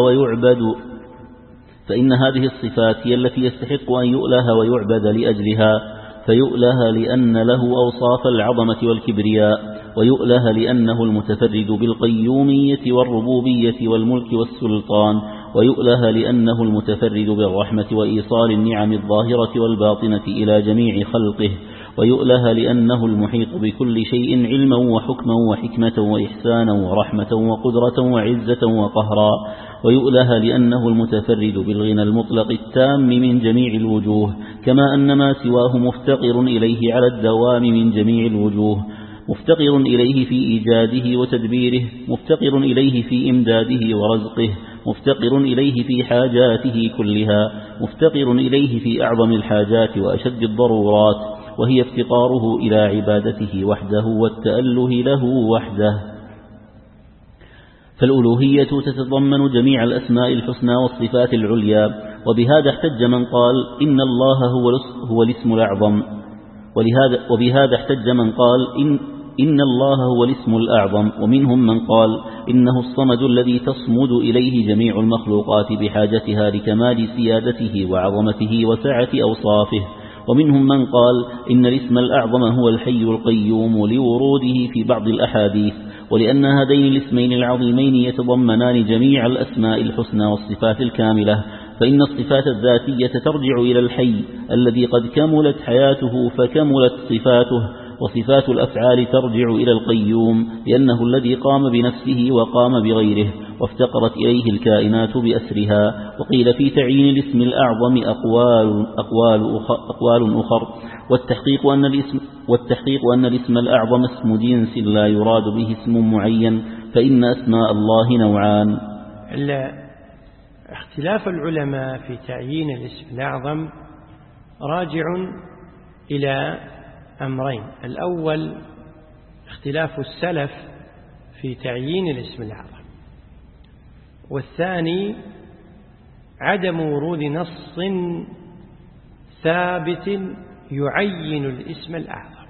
ويعبد لأجلها، فيؤله لأن له أوصاف العظمة والكبرياء، ويؤله لأنه المتفرد بالقيومية والربوبية والملك والسلطان، ويؤله لأنه المتفرد بالرحمة وإيصال النعم الظاهرة والباطنة إلى جميع خلقه، ويؤله لأنه المحيط بكل شيء علما وحكما وحكمة وإحسانا ورحمة وقدرة وعزة وقهرا، ويؤله لأنه المتفرد بالغنى المطلق التام من جميع الوجوه، كما أن ما سواه مفتقر إليه على الدوام من جميع الوجوه، مفتقر إليه في إيجاده وتدبيره، مفتقر إليه في إمداده ورزقه، مفتقر إليه في حاجاته كلها، مفتقر إليه في أعظم الحاجات وأشد الضرورات، وهي افتقاره إلى عبادته وحده والتأله له وحده. فالألوهية تتضمن جميع الأسماء الحسنى والصفات العليا، وبهذا احتج من قال إن الله هو الاسم الأعظم، وبهذا احتج من قال إن الله هو الاسم الأعظم، ومنهم من قال إنه الصمد الذي تصمد إليه جميع المخلوقات بحاجتها لكمال سيادته وعظمته وسعة أوصافه، ومنهم من قال إن الاسم الأعظم هو الحي القيوم لوروده في بعض الأحاديث، ولأن هذين الاسمين العظيمين يتضمنان جميع الأسماء الحسنى والصفات الكاملة، فإن الصفات الذاتية ترجع إلى الحي الذي قد كملت حياته فكملت صفاته، وصفات الأفعال ترجع إلى القيوم لأنه الذي قام بنفسه وقام بغيره وافتقرت إليه الكائنات بأسرها. وقيل في تعيين الاسم الأعظم أقوال أخر، والتحقيق أن الاسم الأعظم اسم جنس لا يراد به اسم معين، فإن أسماء الله نوعان. اختلاف العلماء في تعيين الاسم الأعظم راجع إلى أمرين: الأول اختلاف السلف في تعيين الاسم الأعظم، والثاني عدم ورود نص ثابت يعين الاسم الأعظم.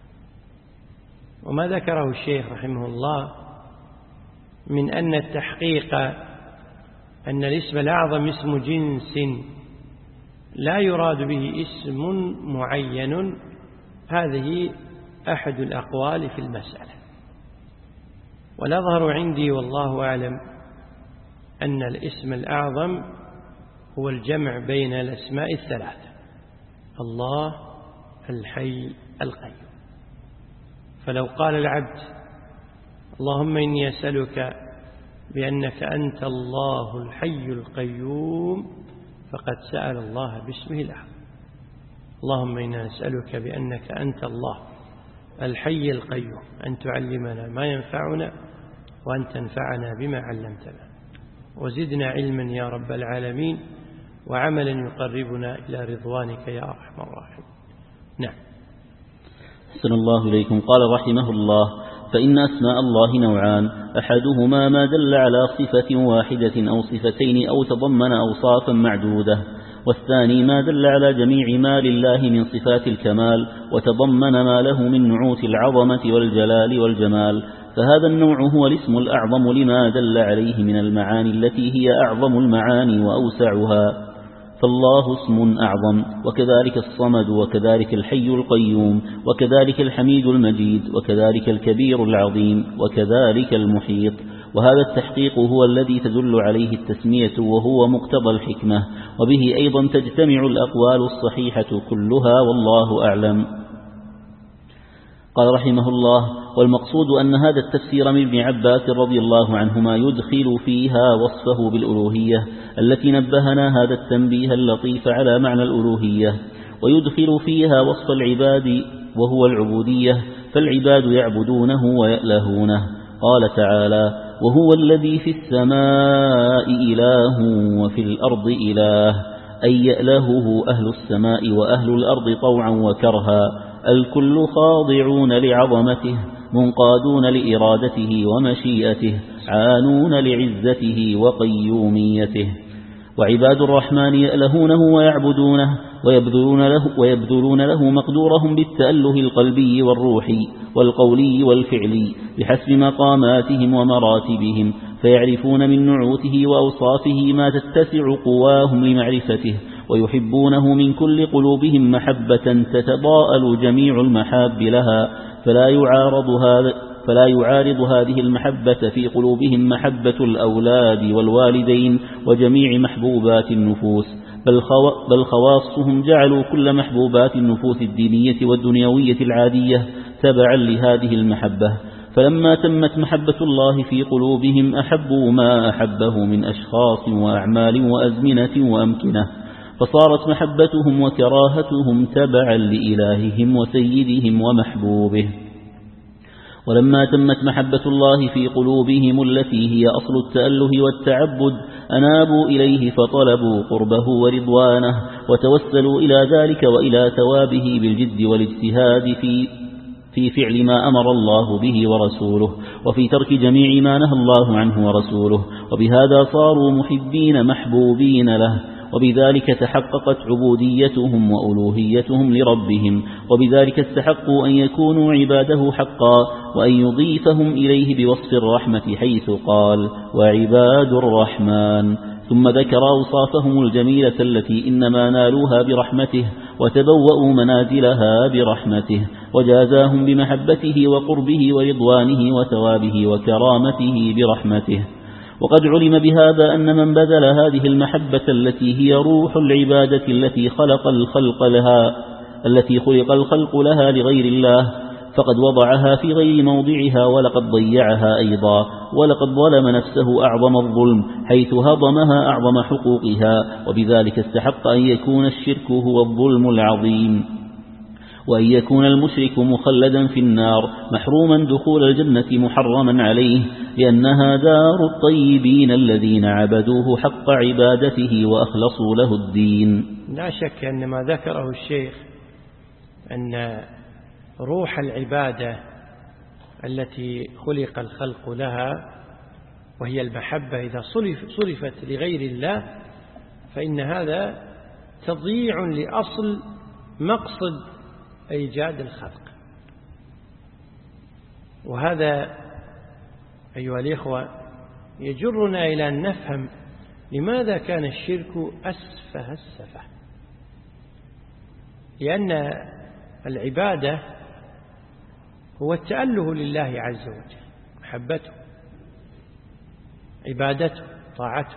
وما ذكره الشيخ رحمه الله من أن التحقيق أن الاسم الأعظم اسم جنس لا يراد به اسم معين، هذه أحد الأقوال في المسألة. والأظهر عندي والله أعلم أن الاسم الأعظم هو الجمع بين الأسماء الثلاثة: الله، الحي، القيوم. فلو قال العبد: اللهم إني أسألك بأنك أنت الله الحي القيوم، فقد سأل الله باسمه الأعظم. اللهم إنا نسألك بأنك أنت الله الحي القيوم أن تعلمنا ما ينفعنا وأن تنفعنا بما علمتنا، وزدنا علما يا رب العالمين، وعملا يقربنا إلى رضوانك يا أرحم الراحمين. نعم. أحسن الله إليكم. قال رحمه الله: فإن أسماء الله نوعان: أحدهما ما دل على صفة واحدة أو صفتين أو تضمن أوصافا معدودة، والثاني ما دل على جميع ما لله من صفات الكمال وتضمن ما له من نعوت العظمة والجلال والجمال، فهذا النوع هو الاسم الأعظم لما دل عليه من المعاني التي هي أعظم المعاني وأوسعها، فالله اسم أعظم، وكذلك الصمد، وكذلك الحي القيوم، وكذلك الحميد المجيد، وكذلك الكبير العظيم، وكذلك المحيط. وهذا التحقيق هو الذي تدل عليه التسمية، وهو مقتضى الحكمة، وبه أيضا تجتمع الأقوال الصحيحة كلها، والله أعلم. قال رحمه الله: والمقصود أن هذا التفسير من ابن عباس رضي الله عنهما يدخل فيها وصفه بالألوهية التي نبهنا هذا التنبيه اللطيف على معنى الألوهية، ويدخل فيها وصف العباد وهو العبودية، فالعباد يعبدونه ويألهونه. قال تعالى: وهو الذي في السماء إله وفي الأرض إله، أي يألهه أهل السماء وأهل الأرض طوعا وكرها، الكل خاضعون لعظمته، منقادون لإرادته ومشيئته، عانون لعزته وقيوميته. وعباد الرحمن يألهونه ويعبدونه ويبذلون له مقدورهم بالتأله القلبي والروحي والقولي والفعلي بحسب مقاماتهم ومراتبهم، فيعرفون من نعوته وأوصافه ما تتسع قواهم لمعرفته، ويحبونه من كل قلوبهم محبة تتضاءل جميع المحاب لها، فلا يعارض هذه المحبة في قلوبهم محبة الأولاد والوالدين وجميع محبوبات النفوس، بل خواصهم جعلوا كل محبوبات النفوس الدينية والدنيوية العادية تبعا لهذه المحبة. فلما تمت محبة الله في قلوبهم أحبوا ما أحبه من أشخاص وأعمال وأزمنة وأمكنة، فصارت محبتهم وكراهتهم تبعا لإلههم وسيدهم ومحبوبه. ولما تمت محبة الله في قلوبهم التي هي أصل التأله والتعبد أنابوا إليه فطلبوا قربه ورضوانه، وتوسلوا إلى ذلك وإلى ثوابه بالجد والاجتهاد في فعل ما أمر الله به ورسوله، وفي ترك جميع ما نهى الله عنه ورسوله، وبهذا صاروا محبين محبوبين له، وبذلك تحققت عبوديتهم وألوهيتهم لربهم، وبذلك استحقوا أن يكونوا عباده حقا، وأن يضيفهم إليه بوصف الرحمة حيث قال: وعباد الرحمن، ثم ذكر أوصافهم الجميلة التي إنما نالوها برحمته، وتبوأوا منازلها برحمته، وجازاهم بمحبته وقربه ورضوانه وثوابه وكرامته برحمته. وقد علم بهذا أن من بذل هذه المحبة التي هي روح العبادة التي خلق الخلق لها لغير الله فقد وضعها في غير موضعها، ولقد ضيعها أيضا، ولقد ظلم نفسه أعظم الظلم حيث هضمها أعظم حقوقها، وبذلك استحق أن يكون الشرك هو الظلم العظيم، وأن يكون المشرك مخلدا في النار محروما دخول الجنة محرما عليه، لأنها دار الطيبين الذين عبدوه حق عبادته وأخلصوا له الدين. لا شك أن ما ذكره الشيخ أن روح العبادة التي خلق الخلق لها وهي المحبة إذا صرفت لغير الله فإن هذا تضييع لأصل مقصد إيجاد الخلق. وهذا أيها الإخوة يجرنا إلى أن نفهم لماذا كان الشرك أسفه السفه. لأن العبادة هو التأله لله عز وجل، محبته، عبادته، طاعته.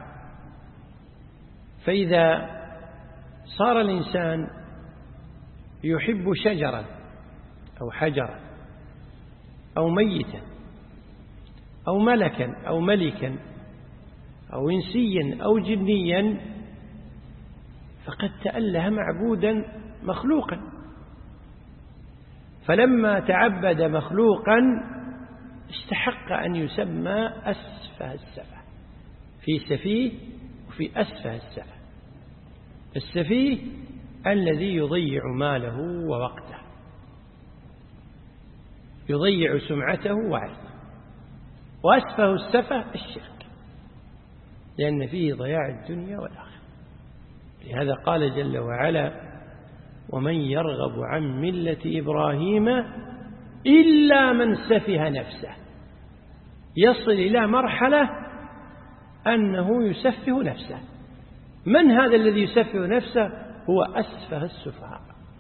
فإذا صار الإنسان يحب شجرا أو حجرا أو ميتا أو ملكا أو ملكا أو إنسيا أو جنيا فقد تأله معبودا مخلوقا، فلما تعبد مخلوقا استحق أن يسمى أسفه السفه. في سفيه وفي أسفه السفه. السفيه الذي يضيع ماله ووقته، يضيع سمعته وعرضه. وأسفه السفه الشرك، لأن فيه ضياع الدنيا والآخرة. لهذا قال جل وعلا: ومن يرغب عن ملة إبراهيم إلا من سفه نفسه. يصل إلى مرحلة أنه يسفه نفسه. من هذا الذي يسفه نفسه؟ هو أسفه السفهاء.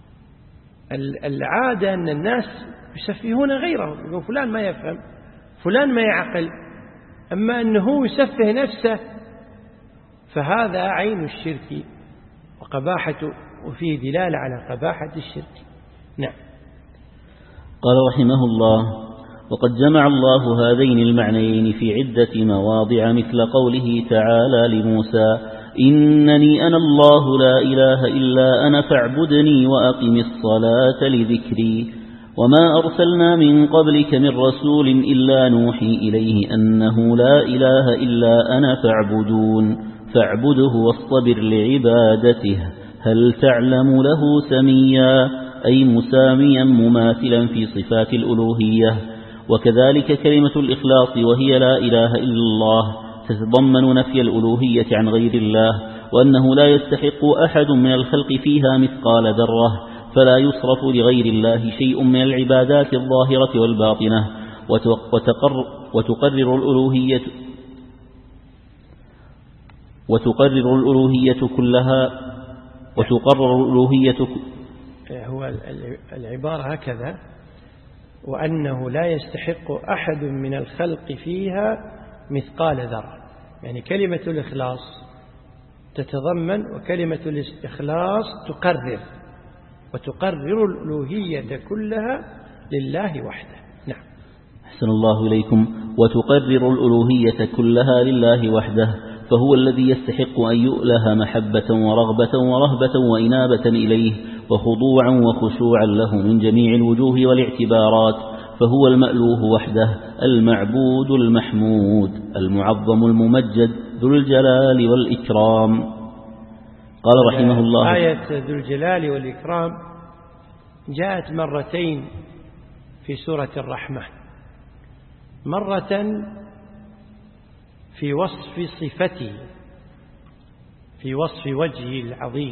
العادة أن الناس يسفهون غيرهم، يقول فلان ما يفهم، فلان ما يعقل. أما أنه يسفه نفسه فهذا عين الشرك وقباحته، وفيه دلالة على قباحة الشرك. نعم. قال رحمه الله: وقد جمع الله هذين المعنيين في عدة مواضع، مثل قوله تعالى لموسى: إنني أنا الله لا إله إلا أنا فاعبدني وأقم الصلاة لذكري. وما أرسلنا من قبلك من رسول إلا نوحي إليه أنه لا إله إلا أنا فاعبده واصطبر لعبادته. هل تعلم له سميا؟ أي مساميا مماثلا في صفات الألوهية. وكذلك كلمة الإخلاص وهي لا إله إلا الله تتضمن نفي الألوهية عن غير الله، وأنه لا يستحق أحد من الخلق فيها مثقال ذرة، فلا يصرف لغير الله شيء من العبادات الظاهرة والباطنة. وتقرر الألوهية كلها هو العبارة هكذا: وأنه لا يستحق أحد من الخلق فيها مثقال ذرة. يعني كلمة الإخلاص تتضمن، وكلمة الإخلاص وتقرر الألوهية كلها لله وحده. نعم. أحسن الله إليكم. وتقرر الألوهية كلها لله وحده، فهو الذي يستحق أن يؤله محبة ورغبة ورهبة وإنابة إليه وخضوعا وخشوعا له من جميع الوجوه والاعتبارات، فهو المألوه وحده، المعبود المحمود، المعظم الممجد، ذو الجلال والإكرام. قال رحمه الله: آية ذو الجلال والإكرام جاءت مرتين في سورة الرحمن، مرة في وصف صفته، في وصف وجهه العظيم،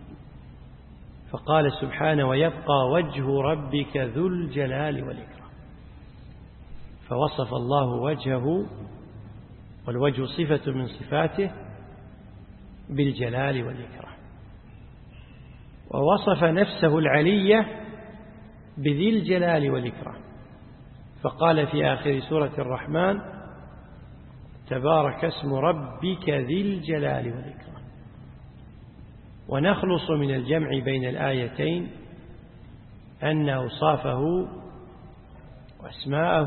فقال سبحانه: ويبقى وجه ربك ذو الجلال والإكرام. فوصف الله وجهه، والوجه صفة من صفاته، بالجلال والإكرام. ووصف نفسه العلية بذي الجلال والإكرام، فقال في آخر سورة الرحمن: تبارك اسم ربك ذي الجلال والإكرام. ونخلص من الجمع بين الآيتين أن أوصافه وأسماءه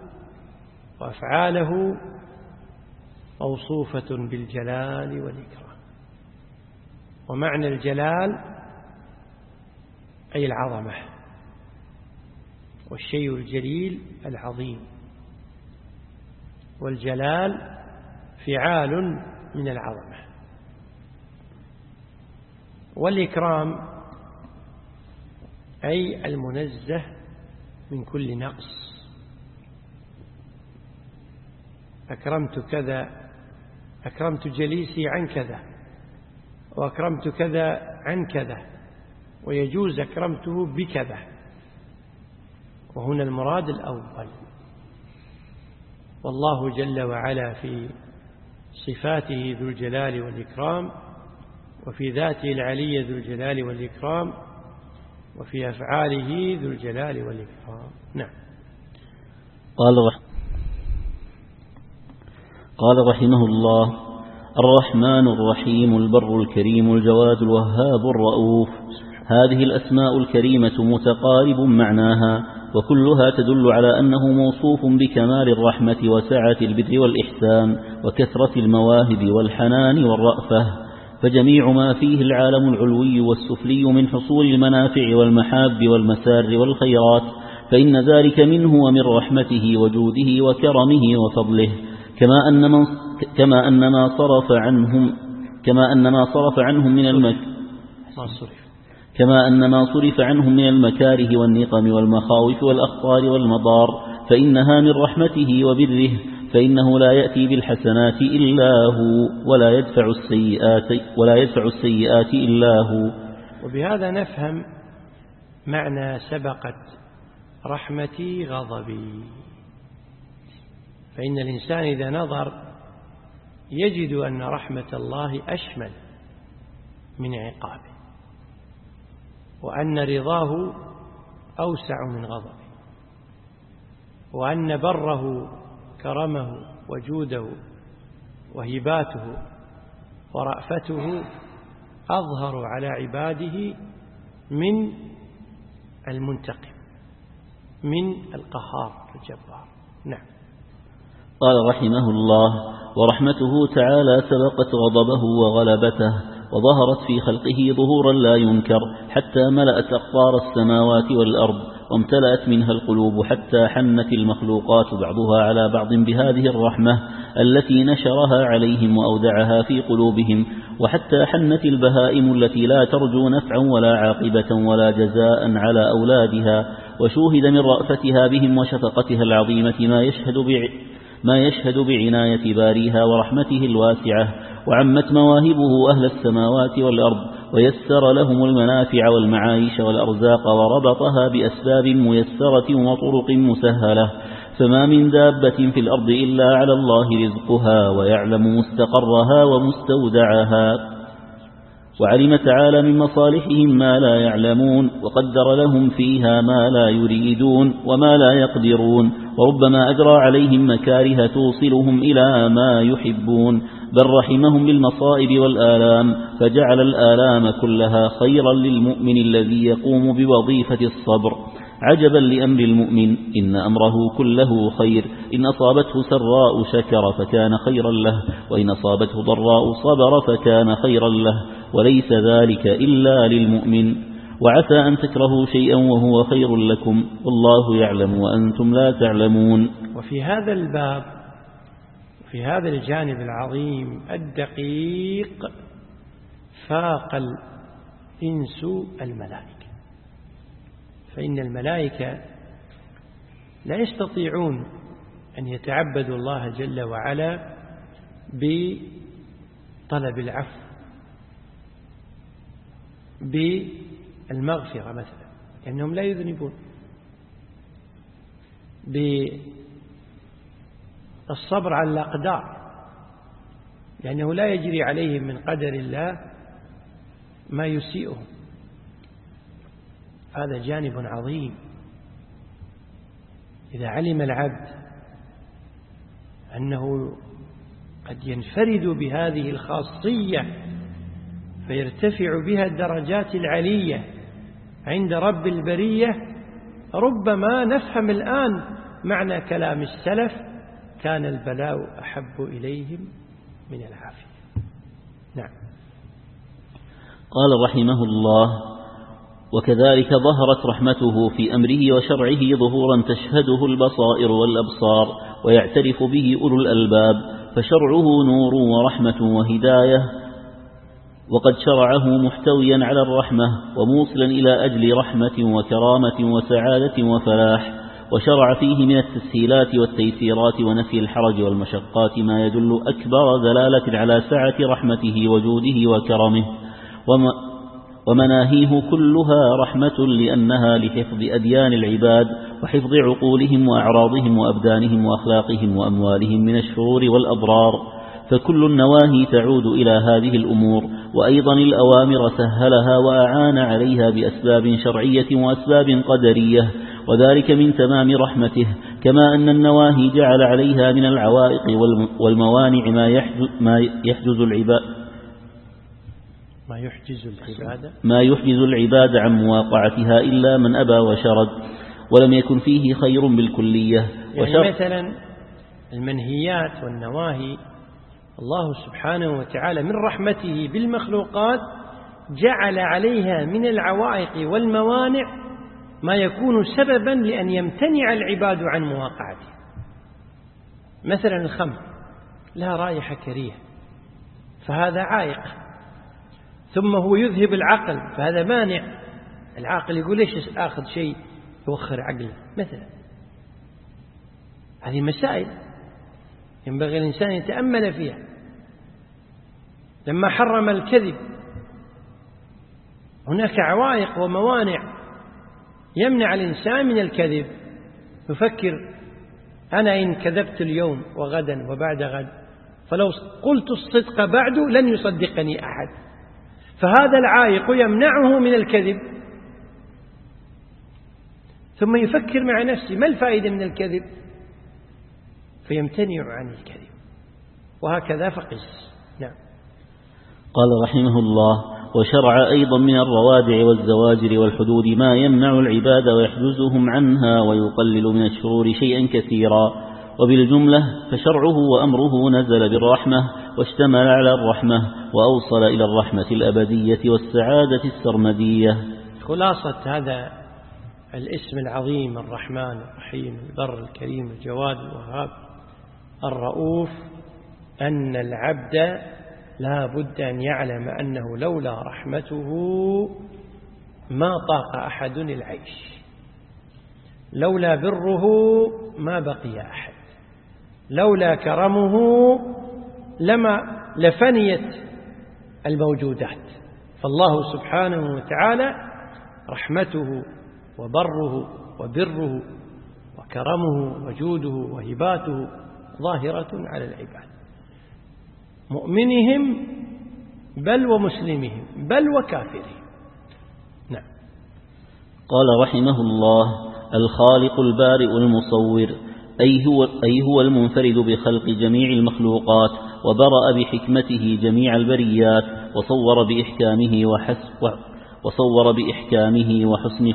وأفعاله موصوفة بالجلال والإكرام. ومعنى الجلال أي العظمة، والشيء الجليل العظيم، والجلال فعال من العظمة. والإكرام أي المنزه من كل نقص. أكرمت كذا، أكرمت جليسي عن كذا، وأكرمت كذا عن كذا، ويجوز أكرمته بكذا. وهنا المراد الأول. والله جل وعلا في صفاته ذو الجلال والإكرام، وفي ذاته العلي ذو الجلال والإكرام، وفي أفعاله ذو الجلال والإكرام. نعم. قال رحمه الله: الرحمن الرحيم البر الكريم الجواد الوهاب الرؤوف. هذه الأسماء الكريمة متقارب معناها، وكلها تدل على أنه موصوف بكمال الرحمة وسعة البر والإحسان وكثرة المواهب والحنان والرأفة. فجميع ما فيه العالم العلوي والسفلي من حصول المنافع والمحاب والمسار والخيرات، فإن ذلك منه ومن رحمته وجوده وكرمه وفضله، كما أن ما صرف عنهم من المكاره والنقم والمخاوف والأخطار والمضار فإنها من رحمته وبره، فإنه لا يأتي بالحسنات إلا هو، ولا يدفع السيئات إلا هو. وبهذا نفهم معنى سبقت رحمتي غضبي. فإن الإنسان إذا نظر يجد أن رحمة الله أشمل من عقابه، وأن رضاه أوسع من غضبه، وأن بره كرمه وجوده وهباته ورأفته أظهر على عباده من المنتقم، من القهار الجبار. نعم. قال رحمه الله: ورحمته تعالى سبقت غضبه وغلبته، وظهرت في خلقه ظهورا لا ينكر، حتى ملأت أقطار السماوات والأرض، وامتلأت منها القلوب، حتى حنت المخلوقات بعضها على بعض بهذه الرحمة التي نشرها عليهم وأودعها في قلوبهم، وحتى حنت البهائم التي لا ترجو نفعا ولا عاقبة ولا جزاء على أولادها، وشوهد من رأفتها بهم وشفقتها العظيمة ما يشهد بعناية باريها ورحمته الواسعة، وعمت مواهبه أهل السماوات والأرض، ويسر لهم المنافع والمعايش والأرزاق، وربطها بأسباب ميسرة وطرق مسهلة، فما من دابة في الأرض إلا على الله رزقها، ويعلم مستقرها ومستودعها. وعلم تعالى من مصالحهم ما لا يعلمون، وقدر لهم فيها ما لا يريدون وما لا يقدرون، وربما أجرى عليهم مكاره توصلهم إلى ما يحبون، بل رحمهم بالمصائب والآلام، فجعل الآلام كلها خيرا للمؤمن الذي يقوم بوظيفة الصبر. عجبا لأمر المؤمن، إن أمره كله خير، إن أصابته سراء شكر فكان خيرا له، وإن أصابته ضراء صبر فكان خيرا له، وليس ذلك إلا للمؤمن. وعسى أن تكرهوا شيئا وهو خير لكم، والله يعلم وأنتم لا تعلمون. وفي هذا الباب، في هذا الجانب العظيم الدقيق، فاق الإنس الملائكة، فإن الملائكة لا يستطيعون أن يتعبدوا الله جل وعلا بطلب العفو، بالمغفرة مثلا، لأنهم لا يذنبون، بالصبر على الأقدار، لأنه لا يجري عليهم من قدر الله ما يسيئهم، هذا جانب عظيم. إذا علم العبد أنه قد ينفرد بهذه الخاصية فيرتفع بها الدرجات العلية عند رب البرية، ربما نفهم الآن معنى كلام السلف: كان البلاء أحب إليهم من العافية. نعم. قال رحمه الله: وكذلك ظهرت رحمته في أمره وشرعه ظهورا تشهده البصائر والأبصار ويعترف به أولو الألباب، فشرعه نور ورحمة وهداية، وقد شرعه محتويا على الرحمة وموصلا إلى أجل رحمة وكرامة وسعادة وفلاح، وشرع فيه من التسهيلات والتيسيرات ونفي الحرج والمشقات ما يدل أكبر دلالة على سعة رحمته وجوده وكرمه، ومناهيه كلها رحمة لأنها لحفظ أديان العباد وحفظ عقولهم وأعراضهم وأبدانهم وأخلاقهم وأموالهم من الشرور والأضرار، فكل النواهي تعود إلى هذه الأمور، وأيضا الأوامر سهلها وأعان عليها بأسباب شرعية وأسباب قدرية، وذلك من تمام رحمته، كما أن النواهي جعل عليها من العوائق والموانع ما يحجز العباد عن مواقعتها إلا من أبى وشرد، ولم يكن فيه خير بالكلية. يعني مثلا المنهيات والنواهي، الله سبحانه وتعالى من رحمته بالمخلوقات جعل عليها من العوائق والموانع ما يكون سببا لأن يمتنع العباد عن مواقعته. مثلا الخمر لها رائحة كريهة فهذا عائق، ثم هو يذهب العقل فهذا مانع. العاقل يقول ليش آخذ شيء يوخر عقله مثلا. هذه مسائل ينبغي الإنسان يتأمل فيها. لما حرم الكذب هناك عوائق وموانع يمنع الإنسان من الكذب. يفكر: أنا إن كذبت اليوم وغدا وبعد غد فلو قلت الصدق بعد لن يصدقني أحد، فهذا العائق يمنعه من الكذب. ثم يفكر مع نفسه: ما الفائدة من الكذب؟ فيمتنع عن الكذب، وهكذا فقس. نعم. قال رحمه الله: وشرع أيضا من الروادع والزواجر والحدود ما يمنع العباد ويحجزهم عنها ويقلل من الشرور شيئا كثيرا. وبالجملة فشرعه وأمره نزل بالرحمة واشتمل على الرحمة وأوصل إلى الرحمة الأبدية والسعادة السرمدية. خلاصة هذا الاسم العظيم: الرحمن الرحيم البر الكريم الجواد الوهاب الرؤوف، أن العبد لا بد أن يعلم أنه لولا رحمته ما طاق أحد العيش، لولا بره ما بقي أحد، لولا كرمه لفنيت الموجودات. فالله سبحانه وتعالى رحمته وبره وبره وكرمه وجوده وهباته ظاهرة على العباد، مؤمنهم بل ومسلمهم بل وكافرهم. نعم. قال رحمه الله: الخالق البارئ المصور، أي هو المنفرد بخلق جميع المخلوقات، وبرأ بحكمته جميع البريات، وصور بإحكامه وحسن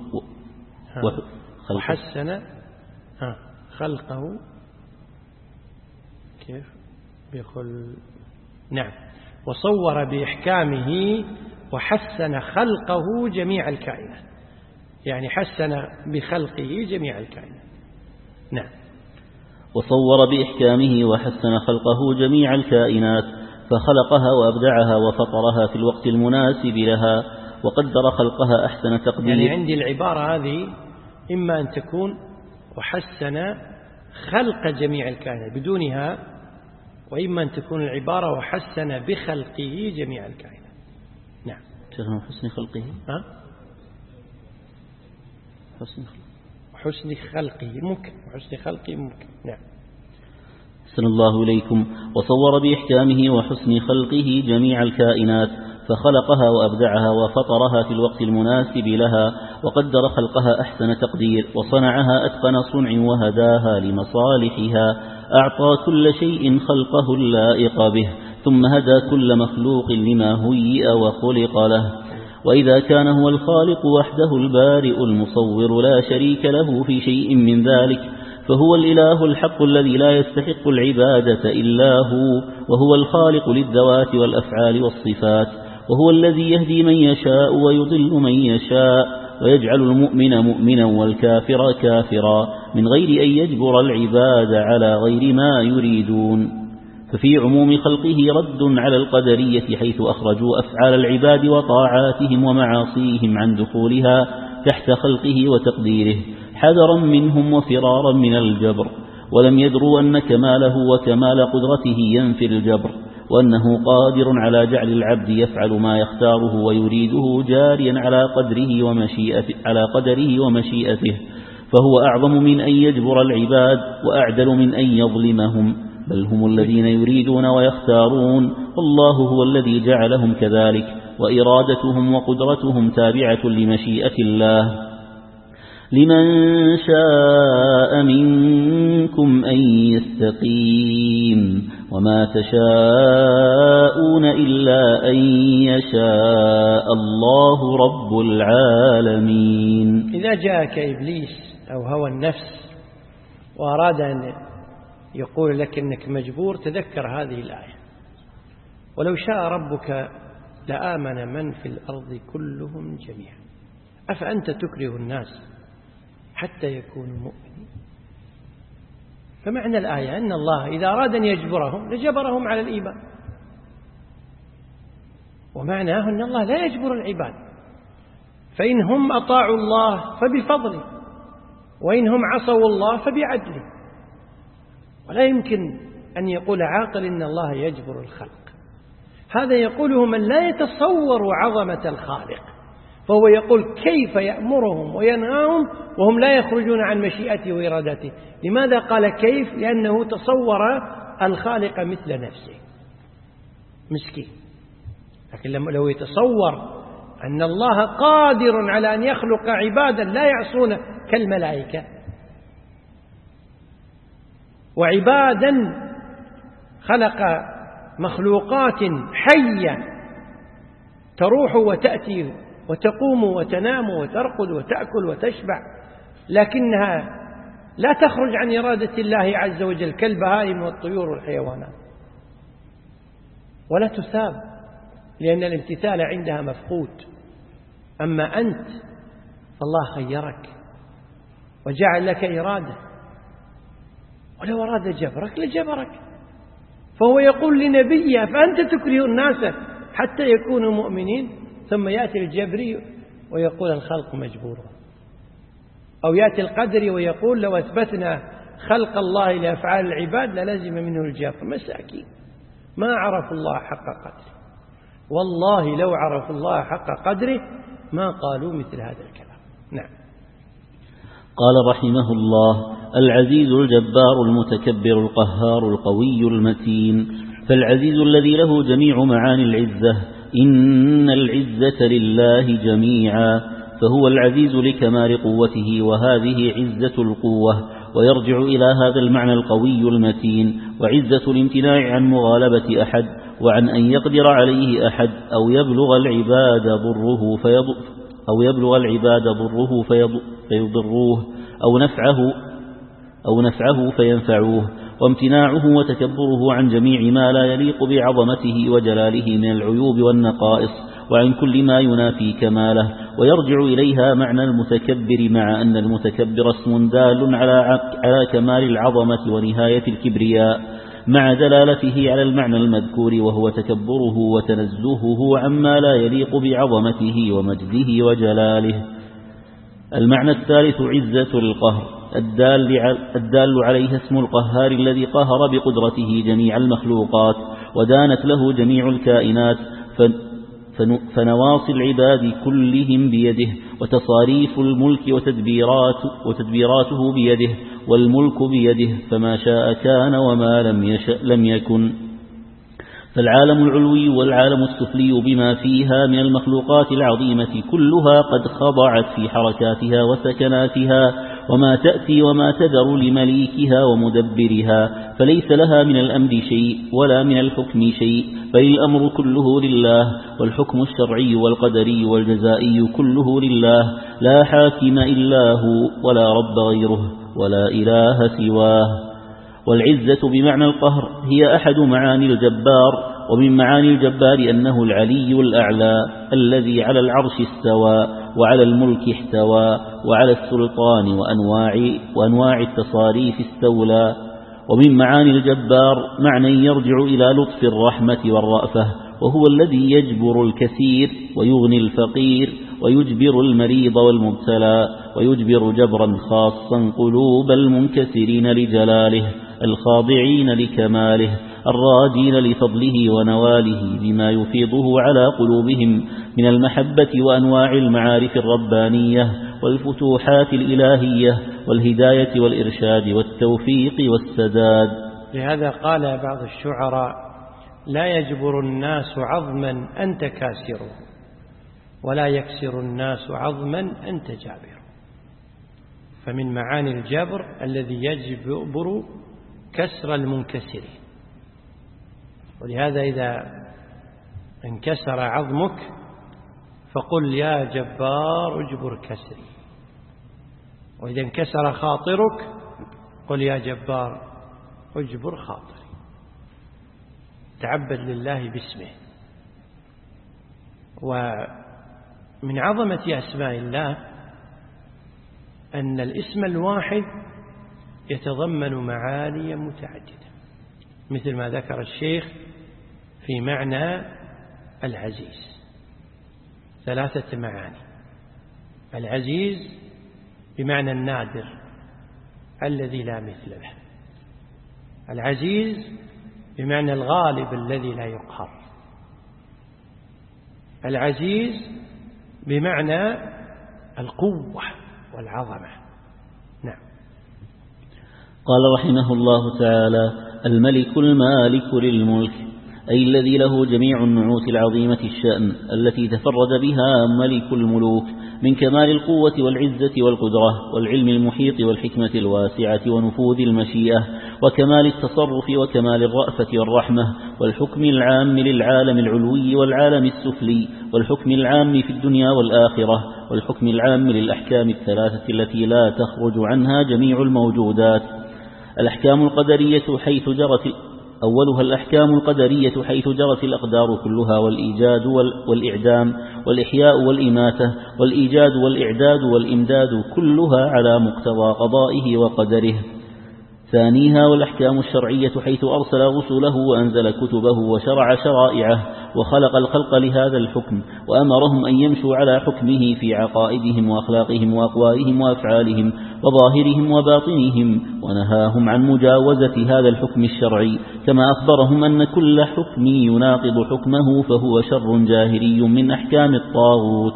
وحسن خلقه. كيف بيقول؟ نعم. وصور بإحكامه وحسن خلقه جميع الكائنات، يعني حسن بخلقه جميع الكائنات. نعم. وصور بإحكامه وحسن خلقه جميع الكائنات، فخلقها وأبدعها وفطرها في الوقت المناسب لها، وقدر خلقها أحسن تقدير. يعني عندي العبارة هذه إما أن تكون وحسن خلق جميع الكائنات بدونها، وإما أن تكون العبارة وحسن بخلقه جميع الكائنات. نعم. حسن خلقه. حسن خلقه ممكن، وحسن خلقه ممكن. نعم. أحسن الله إليكم. وصور بإحكامه وحسن خلقه جميع الكائنات، فخلقها وأبدعها وفطرها في الوقت المناسب لها، وقدر خلقها أحسن تقدير، وصنعها أتقن صنع، وهداها لمصالحها، أعطى كل شيء خلقه اللائق به، ثم هدى كل مخلوق لما هيئ وخلق له. وإذا كان هو الخالق وحده البارئ المصور لا شريك له في شيء من ذلك، فهو الإله الحق الذي لا يستحق العبادة إلا هو، وهو الخالق للذوات والأفعال والصفات، وهو الذي يهدي من يشاء ويضل من يشاء، ويجعل المؤمن مؤمنا والكافر كافرا، من غير أن يجبر العباد على غير ما يريدون. ففي عموم خلقه رد على القدرية، حيث أخرجوا أفعال العباد وطاعاتهم ومعاصيهم عن دخولها تحت خلقه وتقديره، حذرا منهم وفرارا من الجبر، ولم يدروا أن كماله وكمال قدرته ينفي الجبر، وأنه قادر على جعل العبد يفعل ما يختاره ويريده جاريا على قدره ومشيئته، فهو أعظم من أن يجبر العباد وأعدل من أن يظلمهم، بل هم الذين يريدون ويختارون، والله هو الذي جعلهم كذلك، وإرادتهم وقدرتهم تابعة لمشيئة الله. لمن شاء منكم أن يستقيم، وما تشاءون إلا أن يشاء الله رب العالمين. إذا جاءك إبليس أو هوى النفس وأراد أن يقول لك إنك مجبور، تذكر هذه الآية: ولو شاء ربك لآمن من في الأرض كلهم جميعا أفأنت تكره الناس حتى يكونوا مؤمنين. فمعنى الآية أن الله إذا أراد أن يجبرهم لجبرهم على الإيمان، ومعناه أن الله لا يجبر العباد، فإنهم أطاعوا الله فبفضله، وإنهم عصوا الله فبعدله. ولا يمكن أن يقول عاقل إن الله يجبر الخلق، هذا يقوله من لا يتصور عظمة الخالق، فهو يقول كيف يأمرهم وينهاهم وهم لا يخرجون عن مشيئته وإرادته. لماذا قال كيف؟ لأنه تصور الخالق مثل نفسه، مسكين. لكن لو يتصور أن الله قادر على أن يخلق عبادا لا يعصون كالملائكة، وعبادا خلق مخلوقات حية تروح وتأتي وتقوم وتنام وترقد وتأكل وتشبع، لكنها لا تخرج عن إرادة الله عز وجل كالبهائم والطيور والحيوانات، ولا تثاب لأن الامتثال عندها مفقود. أما أنت فالله خيرك وجعل لك إرادة، ولو أراد جبرك لجبرك. فهو يقول لنبيه: فأنت تكره الناس حتى يكونوا مؤمنين، ثم يأتي الجبري ويقول الخلق مجبور، أو يأتي القدري ويقول لو أثبتنا خلق الله لأفعال العباد للزم منه الجبر. مساكين ما عرفوا الله حق قدره، والله لو عرفوا الله حق قدره ما قالوا مثل هذا الكلام. نعم. قال رحمه الله: العزيز الجبار المتكبر القهار القوي المتين. فالعزيز الذي له جميع معاني العزة، إن العزة لله جميعا، فهو العزيز لكمال قوته، وهذه عزة القوة، ويرجع إلى هذا المعنى القوي المتين، وعزة الامتناع عن مغالبة أحد، وعن أن يقدر عليه أحد، أو يبلغ العباد ضره فيضروه، أو نفعه فينفعوه. وامتناعه وتكبره عن جميع ما لا يليق بعظمته وجلاله من العيوب والنقائص، وعن كل ما ينافي كماله. ويرجع إليها معنى المتكبر، مع أن المتكبر اسم دال على كمال العظمة ونهاية الكبرياء، مع دلالته على المعنى المذكور، وهو تكبره وتنزهه عما لا يليق بعظمته ومجده وجلاله. المعنى الثالث عزة القهر، الدال عليه اسم القهار الذي قهر بقدرته جميع المخلوقات، ودانت له جميع الكائنات، فنواصي العباد كلهم بيده، وتصاريف الملك وتدبيراته بيده، والملك بيده، فما شاء كان وما لم يشأ لم يكن. فالعالم العلوي والعالم السفلي بما فيها من المخلوقات العظيمة كلها قد خضعت في حركاتها وسكناتها وما تأتي وما تذر لمليكها ومدبرها، فليس لها من الأمر شيء ولا من الحكم شيء، بل الأمر كله لله، والحكم الشرعي والقدري والجزائي كله لله، لا حاكم إلا هو ولا رب غيره ولا إله سواه. والعزة بمعنى القهر هي أحد معاني الجبار، ومن معاني الجبار أنه العلي الأعلى الذي على العرش استوى وعلى الملك احتوى وعلى السلطان وأنواع التصاريف استولى. ومن معاني الجبار معنى يرجع إلى لطف الرحمة والرأفة، وهو الذي يجبر الكثير ويغني الفقير ويجبر المريض والمبتلى، ويجبر جبرا خاصا قلوب المنكسرين لجلاله الخاضعين لكماله الراجين لفضله ونواله بما يفيضه على قلوبهم من المحبة وأنواع المعارف الربانية والفتوحات الإلهية والهداية والإرشاد والتوفيق والسداد. لهذا قال بعض الشعراء: لا يجبر الناس عظما أنت كاسره، ولا يكسر الناس عظما أنت جابر. فمن معاني الجبر الذي يجبر كسر المنكسرين. ولهذا إذا انكسر عظمك فقل يا جبار اجبر كسري، وإذا انكسر خاطرك قل يا جبار اجبر خاطري. تعبد لله باسمه. ومن عظمة أسماء الله أن الاسم الواحد يتضمن معاني متعددة، مثل ما ذكر الشيخ في معنى العزيز 3 معاني. العزيز بمعنى النادر الذي لا مثل له، العزيز بمعنى الغالب الذي لا يقهر، العزيز بمعنى القوة والعظمة. نعم. قال رحمه الله تعالى: الملك المالك للملك، أي الذي له جميع النعوت العظيمة الشأن التي تفرد بها ملك الملوك من كمال القوة والعزة والقدرة والعلم المحيط والحكمة الواسعة ونفوذ المشيئة وكمال التصرف وكمال الرأفة والرحمة والحكم العام للعالم العلوي والعالم السفلي والحكم العام في الدنيا والآخرة والحكم العام للأحكام الثلاثة التي لا تخرج عنها جميع الموجودات. الأحكام القدرية حيث جرت أولها الأحكام القدرية حيث جرت الأقدار كلها، والإيجاد والإعدام والإحياء والإماتة والإيجاد والإعداد والإمداد كلها على مقتضى قضائه وقدره. ثانيها والأحكام الشرعية حيث أرسل رسله وأنزل كتبه وشرع شرائعه وخلق الخلق لهذا الحكم وأمرهم أن يمشوا على حكمه في عقائدهم وأخلاقهم وأقوالهم وأفعالهم وظاهرهم وباطنهم، ونهاهم عن مجاوزة هذا الحكم الشرعي، كما أخبرهم أن كل حكم يناقض حكمه فهو شر جاهري من أحكام الطاغوت.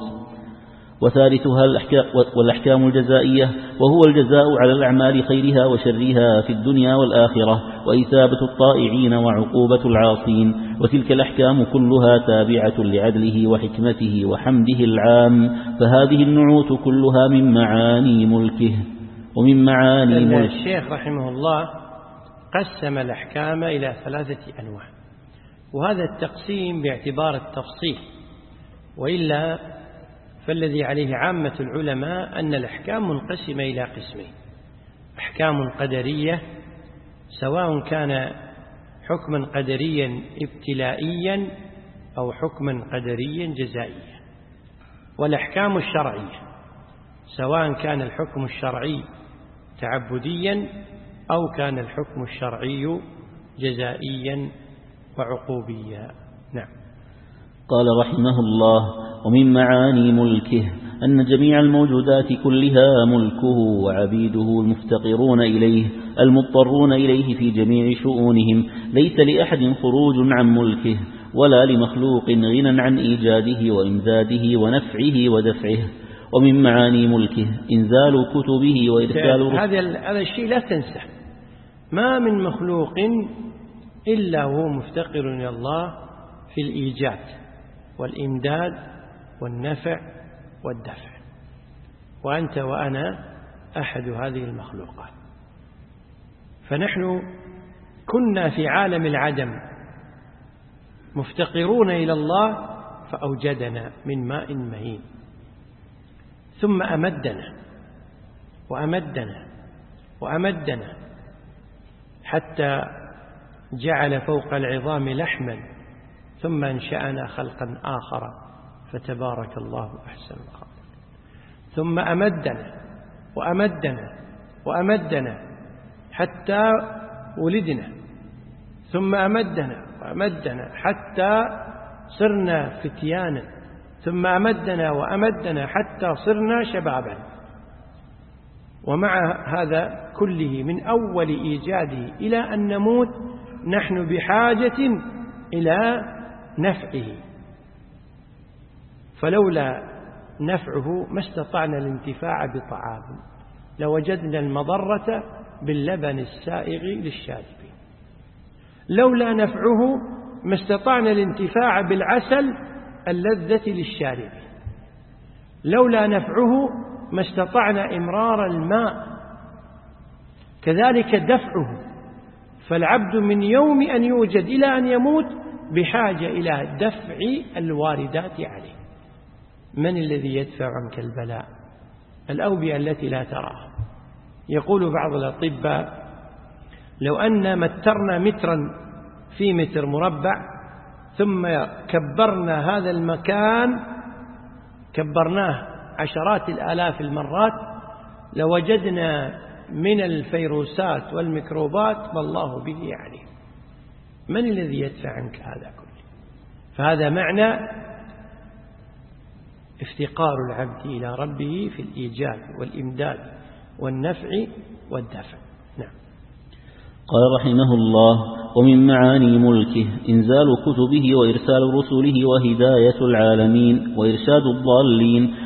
وثالثها والأحكام الجزائية، وهو الجزاء على الأعمال خيرها وشرها في الدنيا والآخرة، وإثابة الطائعين وعقوبة العاصين، وتلك الأحكام كلها تابعة لعدله وحكمته وحمده العام، فهذه النعوت كلها من معاني ملكه ومن معاني ملكه. الشيخ رحمه الله قسم الأحكام إلى 3 أنواع، وهذا التقسيم باعتبار التفصيل، وإلا فالذي عليه عامة العلماء أن الأحكام منقسمة إلى قسمين: أحكام قدرية سواء كان حكما قدريا ابتلائيا أو حكما قدريا جزائيا، والأحكام الشرعية سواء كان الحكم الشرعي تعبديا أو كان الحكم الشرعي جزائيا وعقوبيا. نعم. قال رحمه الله: ومن معاني ملكه أن جميع الموجودات كلها ملكه، وعبيده المفتقرون إليه المضطرون إليه في جميع شؤونهم، ليس لأحد خروج عن ملكه ولا لمخلوق غنى عن إيجاده وإمداده ونفعه ودفعه. ومن معاني ملكه إنزال كتبه وإرسال هذا الشيء لا تنسى، ما من مخلوق إلا وهو مفتقر إلى الله في الإيجاد والإمداد والنفع والدفع، وأنت وأنا أحد هذه المخلوقات. فنحن كنا في عالم العدم مفتقرون إلى الله فأوجدنا من ماء مهين، ثم أمدنا وأمدنا وأمدنا حتى جعل فوق العظام لحما، ثم أنشأنا خلقا آخر فتبارك الله أحسن الخالقين. ثم أمدنا وأمدنا وأمدنا حتى ولدنا، ثم أمدنا وأمدنا حتى صرنا فتيانا، ثم أمدنا وأمدنا حتى صرنا شبابا. ومع هذا كله من أول إيجاده إلى أن نموت نحن بحاجة إلى نفعه، فلولا نفعه ما استطعنا الانتفاع بطعام، لوجدنا المضرة باللبن السائغ للشاربين. لولا نفعه ما استطعنا الانتفاع بالعسل اللذة للشاربين. لولا نفعه ما استطعنا إمرار الماء. كذلك دفعه، فالعبد من يوم أن يوجد إلى أن يموت بحاجة إلى دفع الواردات عليه. من الذي يدفع عنك البلاء؟ الأوبئة التي لا تراها. يقول بعض الأطباء لو أن مترنا مترا في متر مربع ثم كبرنا هذا المكان، كبرناه عشرات الآلاف المرات، لوجدنا من الفيروسات والميكروبات ما الله به عليم. من الذي يدفع عنك هذا كله؟ فهذا معنى افتقار العبد إلى ربه في الإيجاد والإمداد والنفع والدفع. نعم. قال رحمه الله: ومن معاني ملكه إنزال كتبه وإرسال رسله وهداية العالمين وإرشاد الضالين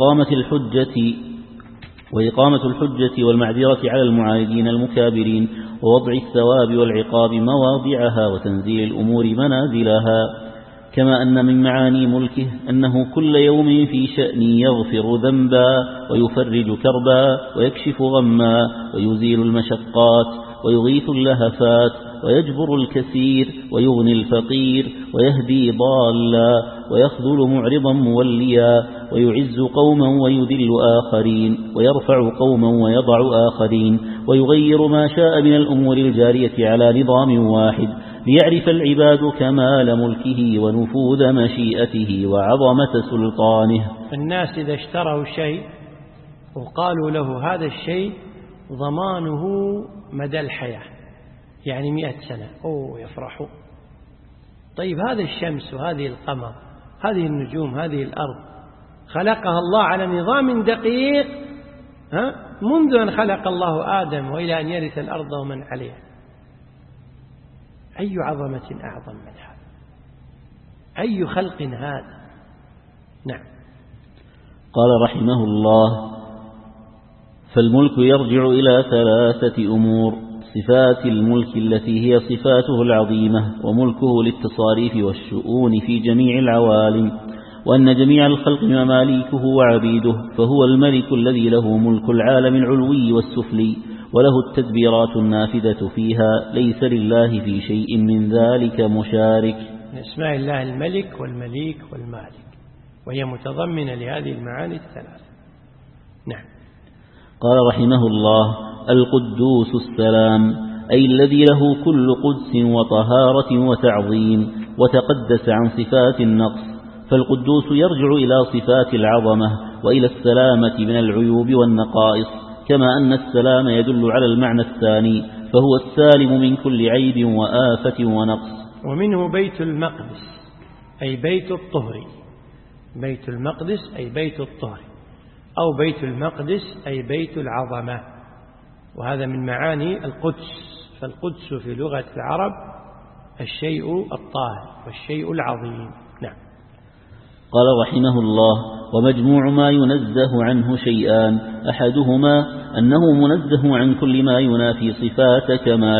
وإقامة الحجة والمعذرة على المعاندين المكابرين ووضع الثواب والعقاب مواضعها وتنزيل الأمور منازلها. كما أن من معاني ملكه أنه كل يوم في شأن يغفر ذنبا ويفرج كربا ويكشف غما ويزيل المشقات ويغيث اللهفات ويجبر الكثير ويغني الفقير ويهدي ضالا ويخذل معرضا موليا ويعز قوما ويذل آخرين ويرفع قوما ويضع آخرين ويغير ما شاء من الأمور الجارية على نظام واحد، ليعرف العباد كمال ملكه ونفوذ مشيئته وعظمة سلطانه. الناس إذا اشتروا شيء وقالوا له هذا الشيء ضمانه مدى الحياة، يعني 100 سنة، يفرحوا. طيب هذا الشمس وهذه القمر، هذه النجوم، هذه الأرض خلقها الله على نظام دقيق منذ أن خلق الله آدم وإلى أن يرث الأرض ومن عليها. أي عظمة أعظم من هذا؟ أي خلق هذا؟ نعم. قال رحمه الله: فالملك يرجع إلى 3 أمور: صفات الملك التي هي صفاته العظيمة، وملكه للتصاريف والشؤون في جميع العوالم، وأن جميع الخلق مماليكه وعبيده، فهو الملك الذي له ملك العالم العلوي والسفلي، وله التدبيرات النافذة فيها، ليس لله في شيء من ذلك مشارك. من اسماء الله الملك والمليك والمالك، وهي متضمنة لهذه المعاني الثلاث. نعم. قال رحمه الله: القدوس السلام، أي الذي له كل قدس وطهارة وتعظيم، وتقدس عن صفات النقص. فالقدوس يرجع إلى صفات العظمة وإلى السلامة من العيوب والنقائص، كما أن السلام يدل على المعنى الثاني، فهو السالم من كل عيب وآفة ونقص. ومنه بيت المقدس أي بيت الطهر، بيت المقدس أي بيت الطهر، أو بيت المقدس أي بيت العظمة، وهذا من معاني القدس. فالقدس في لغة العرب الشيء الطاهر والشيء العظيم. نعم. قال رحمه الله: ومجموع ما ينزه عنه شيئان: أحدهما أنه منزه عن كل ما ينافي صفات كماله،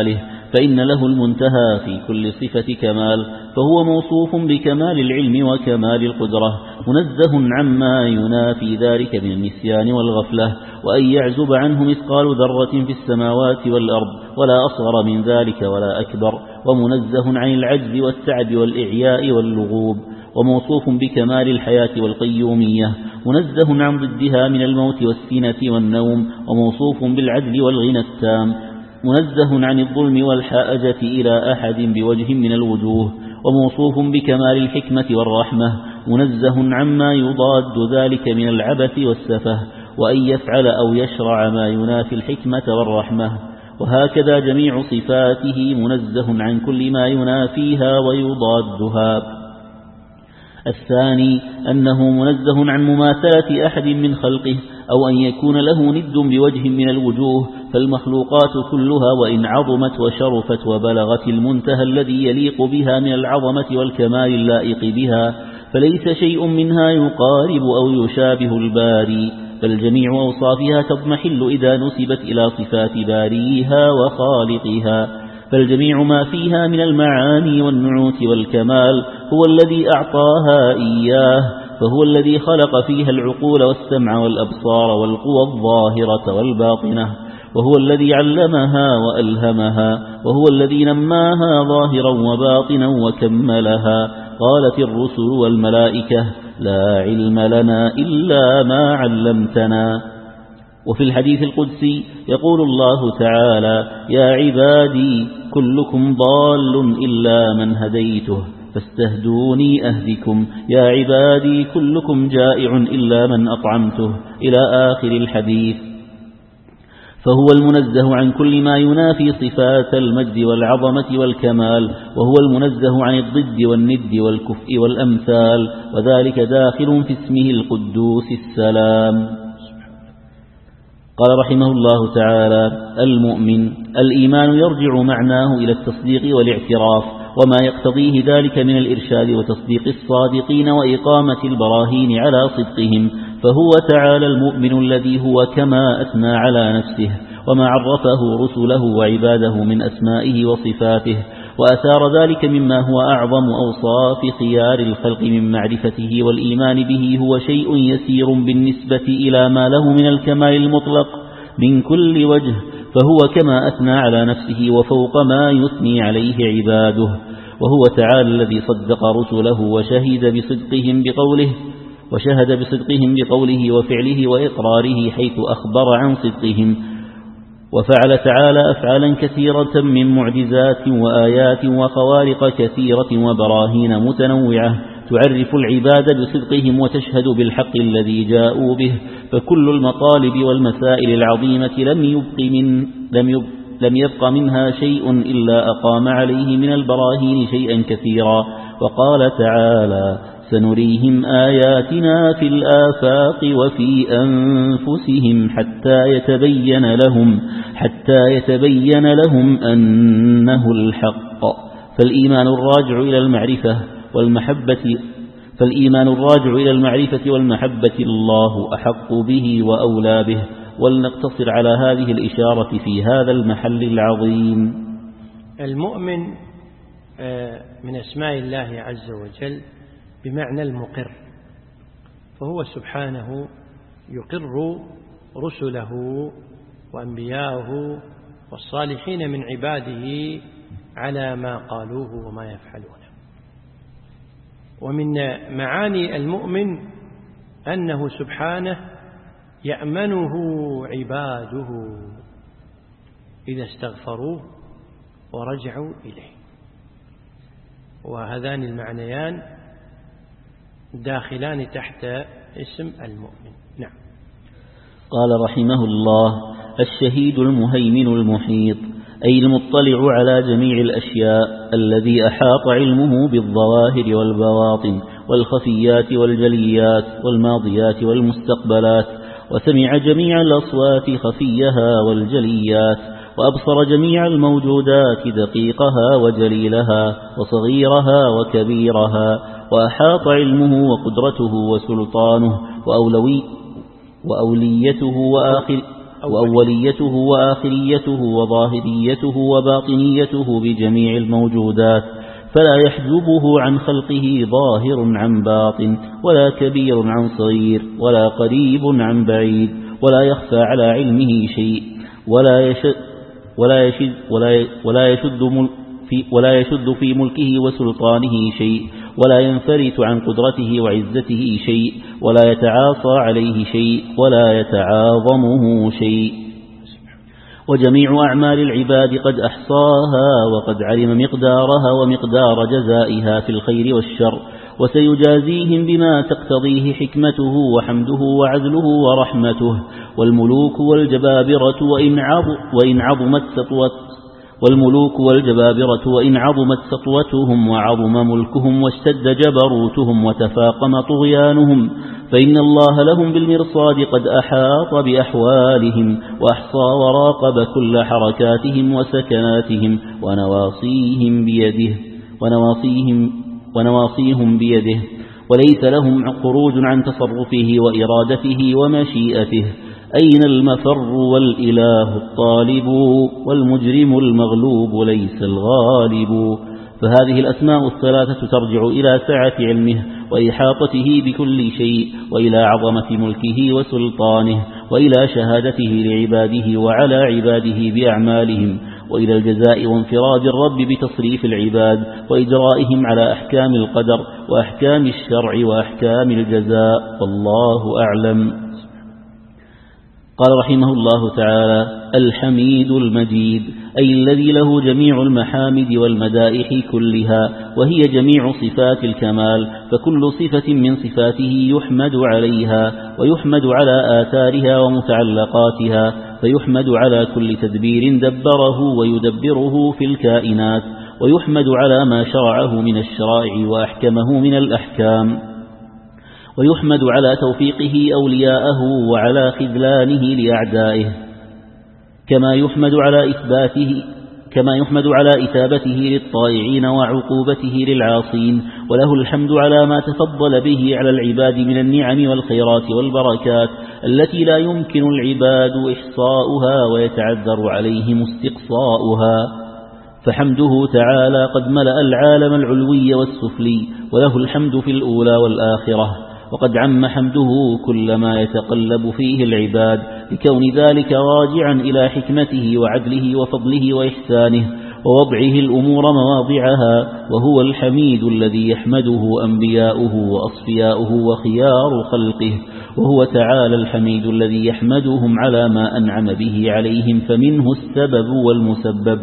فإن له المنتهى في كل صفة كمال، فهو موصوف بكمال العلم وكمال القدرة، منزه عما ينافي ذلك من النسيان والغفلة، وأن يعزب عنه مثقال ذرة في السماوات والأرض ولا أصغر من ذلك ولا أكبر، ومنزه عن العجز والتعب والإعياء واللغوب، وموصوف بكمال الحياة والقيومية، منزه عن ضدها من الموت والسنة والنوم، وموصوف بالعدل والغنى التام، منزه عن الظلم والحاجة إلى أحد بوجه من الوجوه، وموصوف بكمال الحكمة والرحمة، منزه عما يضاد ذلك من العبث والسفه، وأن يفعل أو يشرع ما ينافي الحكمة والرحمة. وهكذا جميع صفاته، منزه عن كل ما ينافيها ويضادها. الثاني أنه منزه عن مماثلة أحد من خلقه، أو أن يكون له ند بوجه من الوجوه، فالمخلوقات كلها وإن عظمت وشرفت وبلغت المنتهى الذي يليق بها من العظمة والكمال اللائق بها، فليس شيء منها يقارب أو يشابه الباري، بل جميع أوصافها تضمحل إذا نسبت إلى صفات باريها وخالقها، فالجميع ما فيها من المعاني والنعوت والكمال هو الذي أعطاها إياه، فهو الذي خلق فيها العقول والسمع والأبصار والقوى الظاهرة والباطنة، وهو الذي علمها وألهمها، وهو الذي نماها ظاهرا وباطنا وكملها. قالت الرسل والملائكة: لا علم لنا إلا ما علمتنا. وفي الحديث القدسي يقول الله تعالى: يا عبادي كلكم ضال إلا من هديته فاستهدوني أهدكم، يا عبادي كلكم جائع إلا من أطعمته، إلى آخر الحديث. فهو المنزه عن كل ما ينافي صفات المجد والعظمة والكمال، وهو المنزه عن الضد والند والكفء والأمثال، وذلك داخل في اسمه القدوس السلام. قال رحمه الله تعالى: المؤمن الإيمان يرجع معناه إلى التصديق والاعتراف، وما يقتضيه ذلك من الإرشاد وتصديق الصادقين وإقامة البراهين على صدقهم، فهو تعالى المؤمن الذي هو كما أثنى على نفسه، وما عرفه رسله وعباده من أسمائه وصفاته، وأثار ذلك مما هو أعظم أوصاف خيار الخلق من معرفته والإيمان به هو شيء يسير بالنسبة إلى ما له من الكمال المطلق من كل وجه، فهو كما أثنى على نفسه وفوق ما يثني عليه عباده. وهو تعالى الذي صدق رسله وشهد بصدقهم بقوله وفعله وإقراره، حيث أخبر عن صدقهم. وفعل تعالى أفعالا كثيرة من معجزات وآيات وخوارق كثيرة وبراهين متنوعة تعرف العباد بصدقهم وتشهد بالحق الذي جاءوا به، فكل المطالب والمسائل العظيمة لم يبق منها شيء إلا أقام عليه من البراهين شيئا كثيرا. وقال تعالى: سنريهم آياتنا في الآفاق وفي أنفسهم حتى يتبين لهم أنه الحق. فالإيمان الراجع إلى المعرفة والمحبة الله أحق به وأولى به. ولنقتصر على هذه الإشارة في هذا المحل العظيم. المؤمن من أسماء الله عز وجل بمعنى المقر، فهو سبحانه يقر رسله وأنبياءه والصالحين من عباده على ما قالوه وما يفعلونه. ومن معاني المؤمن أنه سبحانه يأمنه عباده إذا استغفروه ورجعوا إليه، وهذان المعنيان داخلان تحت اسم المؤمن. نعم. قال رحمه الله: الشهيد المهيمن المحيط، أي المطلع على جميع الأشياء، الذي أحاط علمه بالظواهر والبواطن والخفيات والجليات والماضيات والمستقبلات، وسمع جميع الأصوات خفيها والجليات، وأبصر جميع الموجودات دقيقها وجليلها وصغيرها وكبيرها، وأحاط علمه وقدرته وسلطانه وأوليته وأوليته وآخريته وظاهريته وباطنيته بجميع الموجودات، فلا يحجبه عن خلقه ظاهر عن باطن، ولا كبير عن صغير، ولا قريب عن بعيد، ولا يخفى على علمه شيء، ولا يشد في ملكه وسلطانه شيء، ولا ينفرت عن قدرته وعزته شيء، ولا يتعاصى عليه شيء، ولا يتعاظمه شيء. وجميع أعمال العباد قد أحصاها وقد علم مقدارها ومقدار جزائها في الخير والشر، وسيجازيهم بما تقتضيه حكمته وحمده وعدله ورحمته. والملوك والجبابرة وإن عظمت سطوتهم وعظم ملكهم واشتد جبروتهم وتفاقم طغيانهم، فإن الله لهم بالمرصاد قد أحاط بأحوالهم، وأحصى وراقب كل حركاتهم وسكناتهم ونواصيهم بيده، وليس لهم خروج عن تصرفه وإرادته ومشيئته. أين المفر والإله الطالب، والمجرم المغلوب ليس الغالب. فهذه الأسماء الثلاثة ترجع إلى سعة علمه وإحاطته بكل شيء، وإلى عظمة ملكه وسلطانه، وإلى شهادته لعباده وعلى عباده بأعمالهم، وإلى الجزاء وانفراد الرب بتصريف العباد وإجرائهم على أحكام القدر وأحكام الشرع وأحكام الجزاء، والله أعلم. قال رحمه الله تعالى: الحميد المجيد، أي الذي له جميع المحامد والمدائح كلها، وهي جميع صفات الكمال، فكل صفة من صفاته يحمد عليها، ويحمد على آثارها ومتعلقاتها، فيحمد على كل تدبير دبره ويدبره في الكائنات، ويحمد على ما شرعه من الشرائع وأحكمه من الأحكام، ويحمد على توفيقه أولياءه وعلى خذلانه لأعدائه، كما يحمد على إثابته للطائعين وعقوبته للعاصين. وله الحمد على ما تفضل به على العباد من النعم والخيرات والبركات التي لا يمكن العباد إحصاؤها ويتعذر عليهم استقصاؤها، فحمده تعالى قد ملأ العالم العلوي والسفلي، وله الحمد في الأولى والآخرة، وقد عم حمده كل ما يتقلب فيه العباد، لكون ذلك راجعا إلى حكمته وعدله وفضله وإحسانه ووضعه الأمور مواضعها. وهو الحميد الذي يحمده أنبياؤه وأصفياؤه وخيار خلقه، وهو تعالى الحميد الذي يحمدهم على ما أنعم به عليهم، فمنه السبب والمسبب.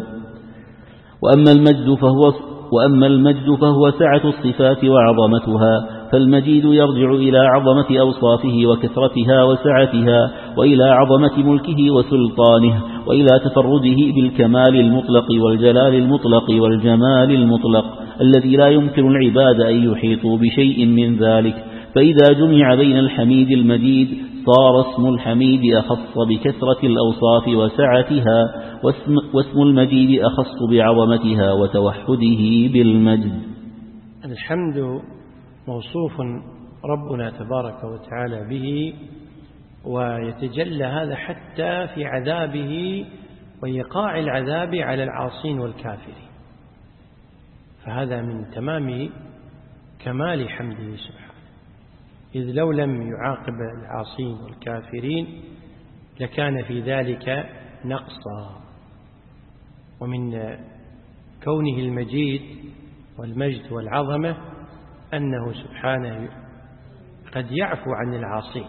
وأما المجد فهو سعة الصفات وعظمتها، فالمجيد يرجع إلى عظمة أوصافه وكثرتها وسعتها، وإلى عظمة ملكه وسلطانه، وإلى تفرده بالكمال المطلق والجلال المطلق والجمال المطلق الذي لا يمكن العباد أن يحيطوا بشيء من ذلك. فإذا جمع بين الحميد المجيد صار اسم الحميد أخص بكثرة الأوصاف وسعتها، واسم المجيد أخص بعظمتها وتوحده بالمجد. الحمد موصوف ربنا تبارك وتعالى به، ويتجلى هذا حتى في عذابه وإيقاع العذاب على العاصين والكافرين، فهذا من تمام كمال حمده سبحانه، إذ لو لم يعاقب العاصين والكافرين لكان في ذلك نقصا. ومن كونه المجيد والمجد والعظمة أنه سبحانه قد يعفو عن العاصين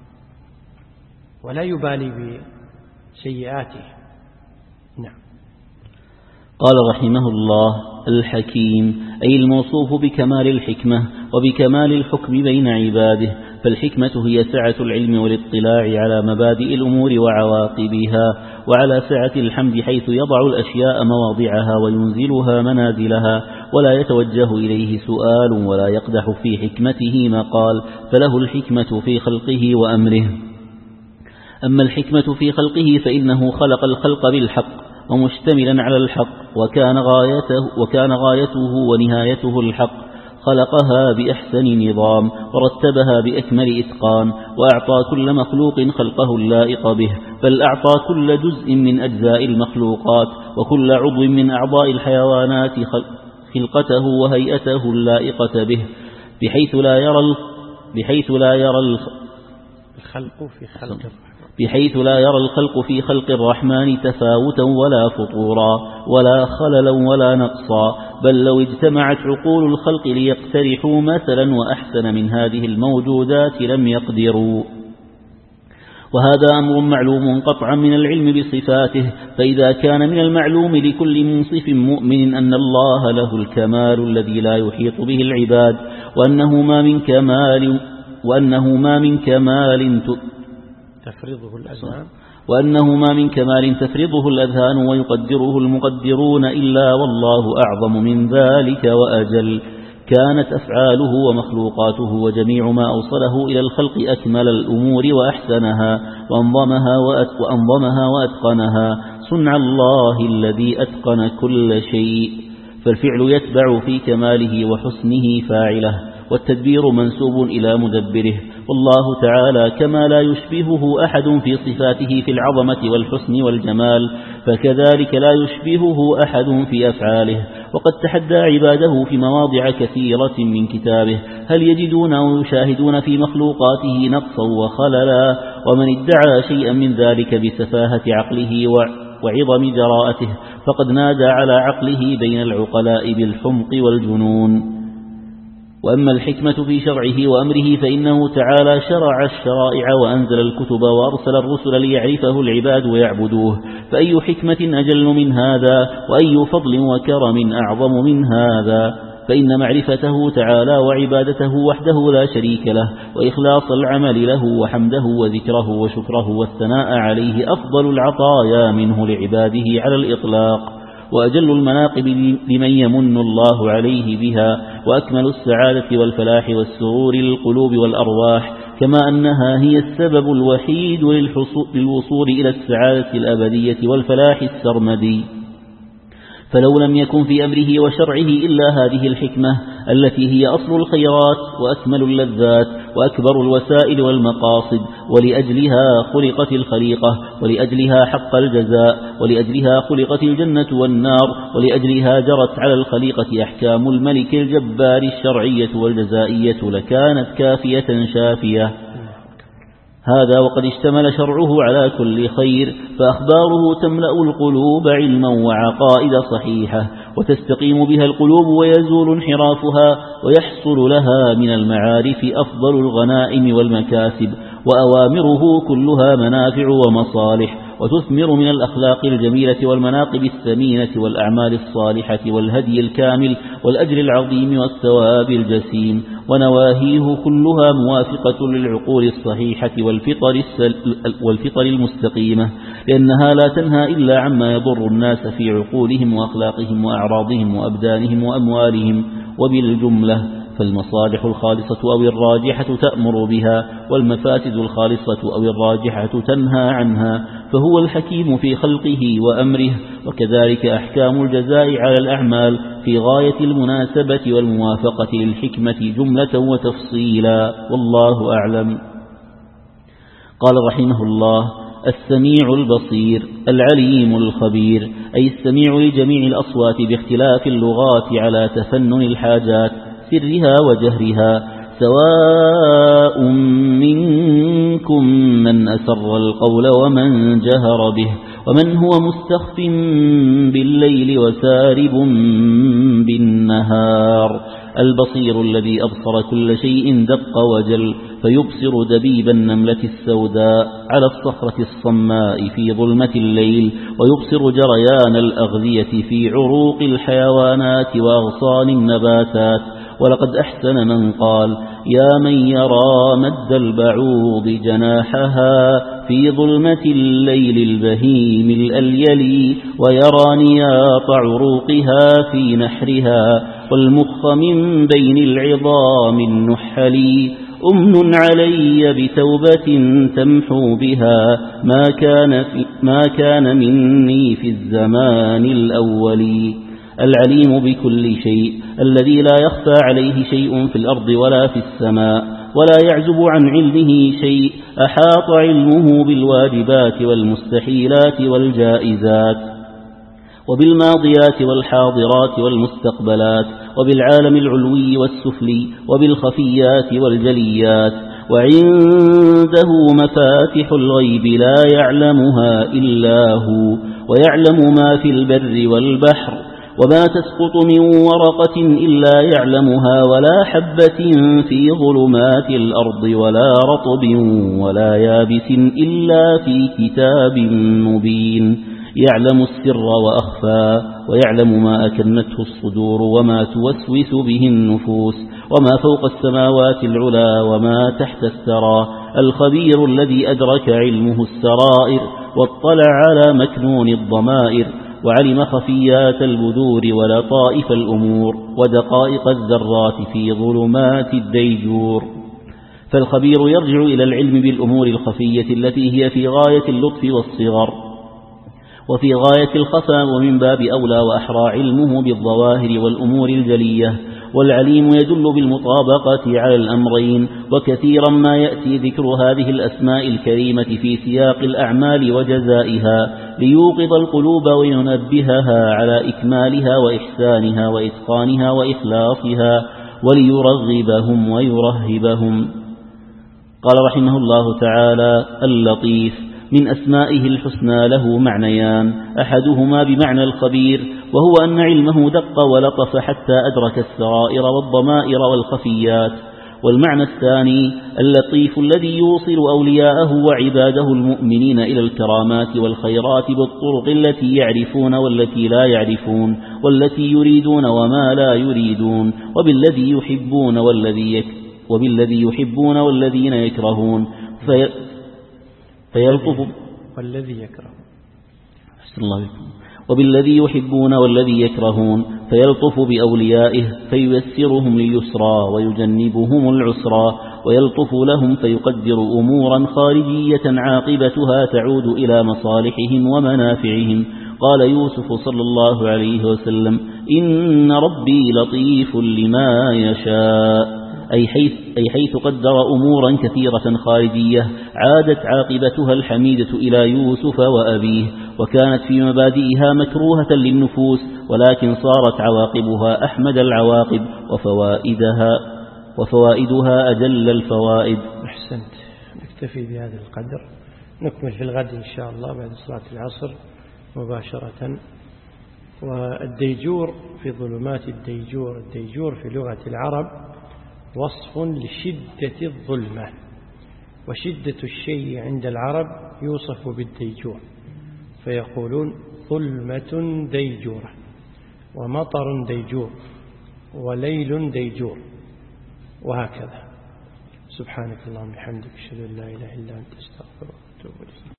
ولا يبالي بسيئاته. نعم. قال رحمه الله: الحكيم، أي الموصوف بكمال الحكمة وبكمال الحكم بين عباده، فالحكمة هي سعة العلم والاطلاع على مبادئ الأمور وعواقبها، وعلى سعة الحمد حيث يضع الأشياء مواضعها وينزلها منازلها، ولا يتوجه إليه سؤال ولا يقدح في حكمته مقال، فله الحكمة في خلقه وأمره. أما الحكمة في خلقه فإنه خلق الخلق بالحق ومشتملا على الحق، وكان غايته ونهايته الحق، خلقها بأحسن نظام ورتبها بأكمل إتقان، وأعطى كل مخلوق خلقه اللائق به، بل أعطى كل جزء من أجزاء المخلوقات وكل عضو من أعضاء الحيوانات خلقته وهيئته اللائقة به، بحيث لا يرى الخلق في خلق الرحمن تفاوتا ولا فطورا ولا خللا ولا نقصا، بل لو اجتمعت عقول الخلق ليقترحوا مثلا وأحسن من هذه الموجودات لم يقدروا. وهذا أمر معلوم قطعا من العلم بصفاته، فإذا كان من المعلوم لكل منصف مؤمن أن الله له الكمال الذي لا يحيط به العباد، وأنه ما من كمال تفرضه الأذهان ويقدره المقدرون إلا والله أعظم من ذلك وأجل. كانت أفعاله ومخلوقاته وجميع ما أوصله إلى الخلق أكمل الأمور وأحسنها وأنظمها وأتقنها، صنع الله الذي أتقن كل شيء، فالفعل يتبع في كماله وحسنه فاعله، والتدبير منسوب إلى مدبره. والله تعالى كما لا يشبهه أحد في صفاته في العظمة والحسن والجمال، فكذلك لا يشبهه أحد في أفعاله. وقد تحدى عباده في مواضع كثيرة من كتابه هل يجدون أو يشاهدون في مخلوقاته نقصا وخللا، ومن ادعى شيئا من ذلك بسفاهة عقله وعظم جراءته فقد نادى على عقله بين العقلاء بالحمق والجنون. وأما الحكمة في شرعه وأمره فإنه تعالى شرع الشرائع وأنزل الكتب وأرسل الرسل ليعرفه العباد ويعبدوه، فأي حكمة أجل من هذا، وأي فضل وكرم أعظم من هذا؟ فإن معرفته تعالى وعبادته وحده لا شريك له، وإخلاص العمل له وحمده وذكره وشكره والثناء عليه أفضل العطايا منه لعباده على الإطلاق، وأجل المناقب لمن يمن الله عليه بها، وأكمل السعادة والفلاح والسرور للقلوب والأرواح، كما أنها هي السبب الوحيد للوصول إلى السعادة الأبدية والفلاح السرمدي. فلو لم يكن في أمره وشرعه إلا هذه الحكمة التي هي أصل الخيرات وأكمل اللذات وأكبر الوسائل والمقاصد، ولأجلها خلقت الخليقة، ولأجلها حق الجزاء، ولأجلها خلقت الجنة والنار، ولأجلها جرت على الخليقة أحكام الملك الجبار الشرعية والجزائية، لكانت كافية شافية. هذا وقد اشتمل شرعه على كل خير، فأخباره تملأ القلوب علما وعقائد صحيحة، وتستقيم بها القلوب ويزول انحرافها، ويحصل لها من المعارف أفضل الغنائم والمكاسب، وأوامره كلها منافع ومصالح، وتثمر من الأخلاق الجميلة والمناقب الثمينة والأعمال الصالحة والهدي الكامل والأجر العظيم والثواب الجسيم، ونواهيه كلها موافقة للعقول الصحيحة والفطر المستقيمة، لأنها لا تنهى إلا عما يضر الناس في عقولهم وأخلاقهم وأعراضهم وأبدانهم وأموالهم. وبالجملة فالمصالح الخالصة أو الراجحة تأمر بها، والمفاسد الخالصة أو الراجحة تنهى عنها، فهو الحكيم في خلقه وأمره. وكذلك أحكام الجزاء على الأعمال في غاية المناسبة والموافقة للحكمة جملة وتفصيلا، والله أعلم. قال رحمه الله: السميع البصير العليم الخبير، أي السميع لجميع الأصوات باختلاف اللغات على تفنن الحاجات سرها وجهرها، سواء منكم من أسر القول ومن جهر به، ومن هو مستخف بالليل وسارب بالنهار. البصير الذي أبصر كل شيء دق وجل، فيبصر دبيب النملة السوداء على الصخرة الصماء في ظلمة الليل، ويبصر جريان الأغذية في عروق الحيوانات وأغصان النباتات. ولقد أحسن من قال: يا من يرى مد البعوض جناحها في ظلمة الليل البهيم الأليل، ويرى نياط عروقها في نحرها، والمخ من بين العظام النحل. أمن علي بتوبة تمحو بها ما كان مني في الزمان الأول. العليم بكل شيء الذي لا يخفى عليه شيء في الأرض ولا في السماء ولا يعزب عن علمه شيء، أحاط علمه بالواجبات والمستحيلات والجائزات وبالماضيات والحاضرات والمستقبلات وبالعالم العلوي والسفلي وبالخفيات والجليات، وعنده مفاتح الغيب لا يعلمها إلا هو، ويعلم ما في البر والبحر، وما تسقط من ورقة إلا يعلمها، ولا حبة في ظلمات الأرض ولا رطب ولا يابس إلا في كتاب مبين. يعلم السر وأخفى، ويعلم ما أكنته الصدور وما توسوس به النفوس، وما فوق السماوات العلا وما تحت الثرى، الخبير الذي أدرك علمه السرائر واطلع على مكنون الضمائر، وعلم خفيات البذور ولطائف الأمور ودقائق الذرات في ظلمات الديجور. فالخبير يرجع إلى العلم بالأمور الخفية التي هي في غاية اللطف والصغر وفي غاية الخفاء، ومن باب أولى وأحرى علمه بالظواهر والأمور الجلية. والعليم يدل بالمطابقة على الأمرين، وكثيرا ما يأتي ذكر هذه الأسماء الكريمة في سياق الأعمال وجزائها ليوقظ القلوب وينبهها على إكمالها وإحسانها وإتقانها وإخلاصها وليرغبهم ويرهبهم. قال رحمه الله تعالى: اللطيف من أسمائه الحسنى له معنيان، أحدهما بمعنى الخبير، وهو أن علمه دق ولطف حتى أدرك السرائر والضمائر والخفيات، والمعنى الثاني اللطيف الذي يوصل أولياءه وعباده المؤمنين إلى الكرامات والخيرات بالطرق التي يعرفون والتي لا يعرفون، والتي يريدون وما لا يريدون، وبالذي يحبون والذين يكرهون فيلطف والذي يكره وبالذي يحبون والذي يكرهون فيلطف بأوليائه فييسرهم لليسرى ويجنبهم العسرى، ويلطف لهم فيقدر أمورا خارجية عاقبتها تعود إلى مصالحهم ومنافعهم. قال يوسف صلى الله عليه وسلم: إن ربي لطيف لما يشاء، أي حيث قدر أمورا كثيرة خارجية عادت عاقبتها الحميدة إلى يوسف وأبيه، وكانت في مبادئها مكروهة للنفوس، ولكن صارت عواقبها أحمد العواقب وفوائدها أجل الفوائد. أحسنت. نكتفي بهذا القدر، نكمل في الغد إن شاء الله بعد صلاة العصر مباشرة. والديجور في ظلمات الديجور في لغة العرب وصف لشدة الظلمة، وشدة الشيء عند العرب يوصف بالديجور، فيقولون ظلمة ديجورة، ومطر ديجور، وليل ديجور، وهكذا. سبحانك اللهم وبحمدك، أشهد أن لا إله إلا أنت، أستغفرك وأتوب إليك.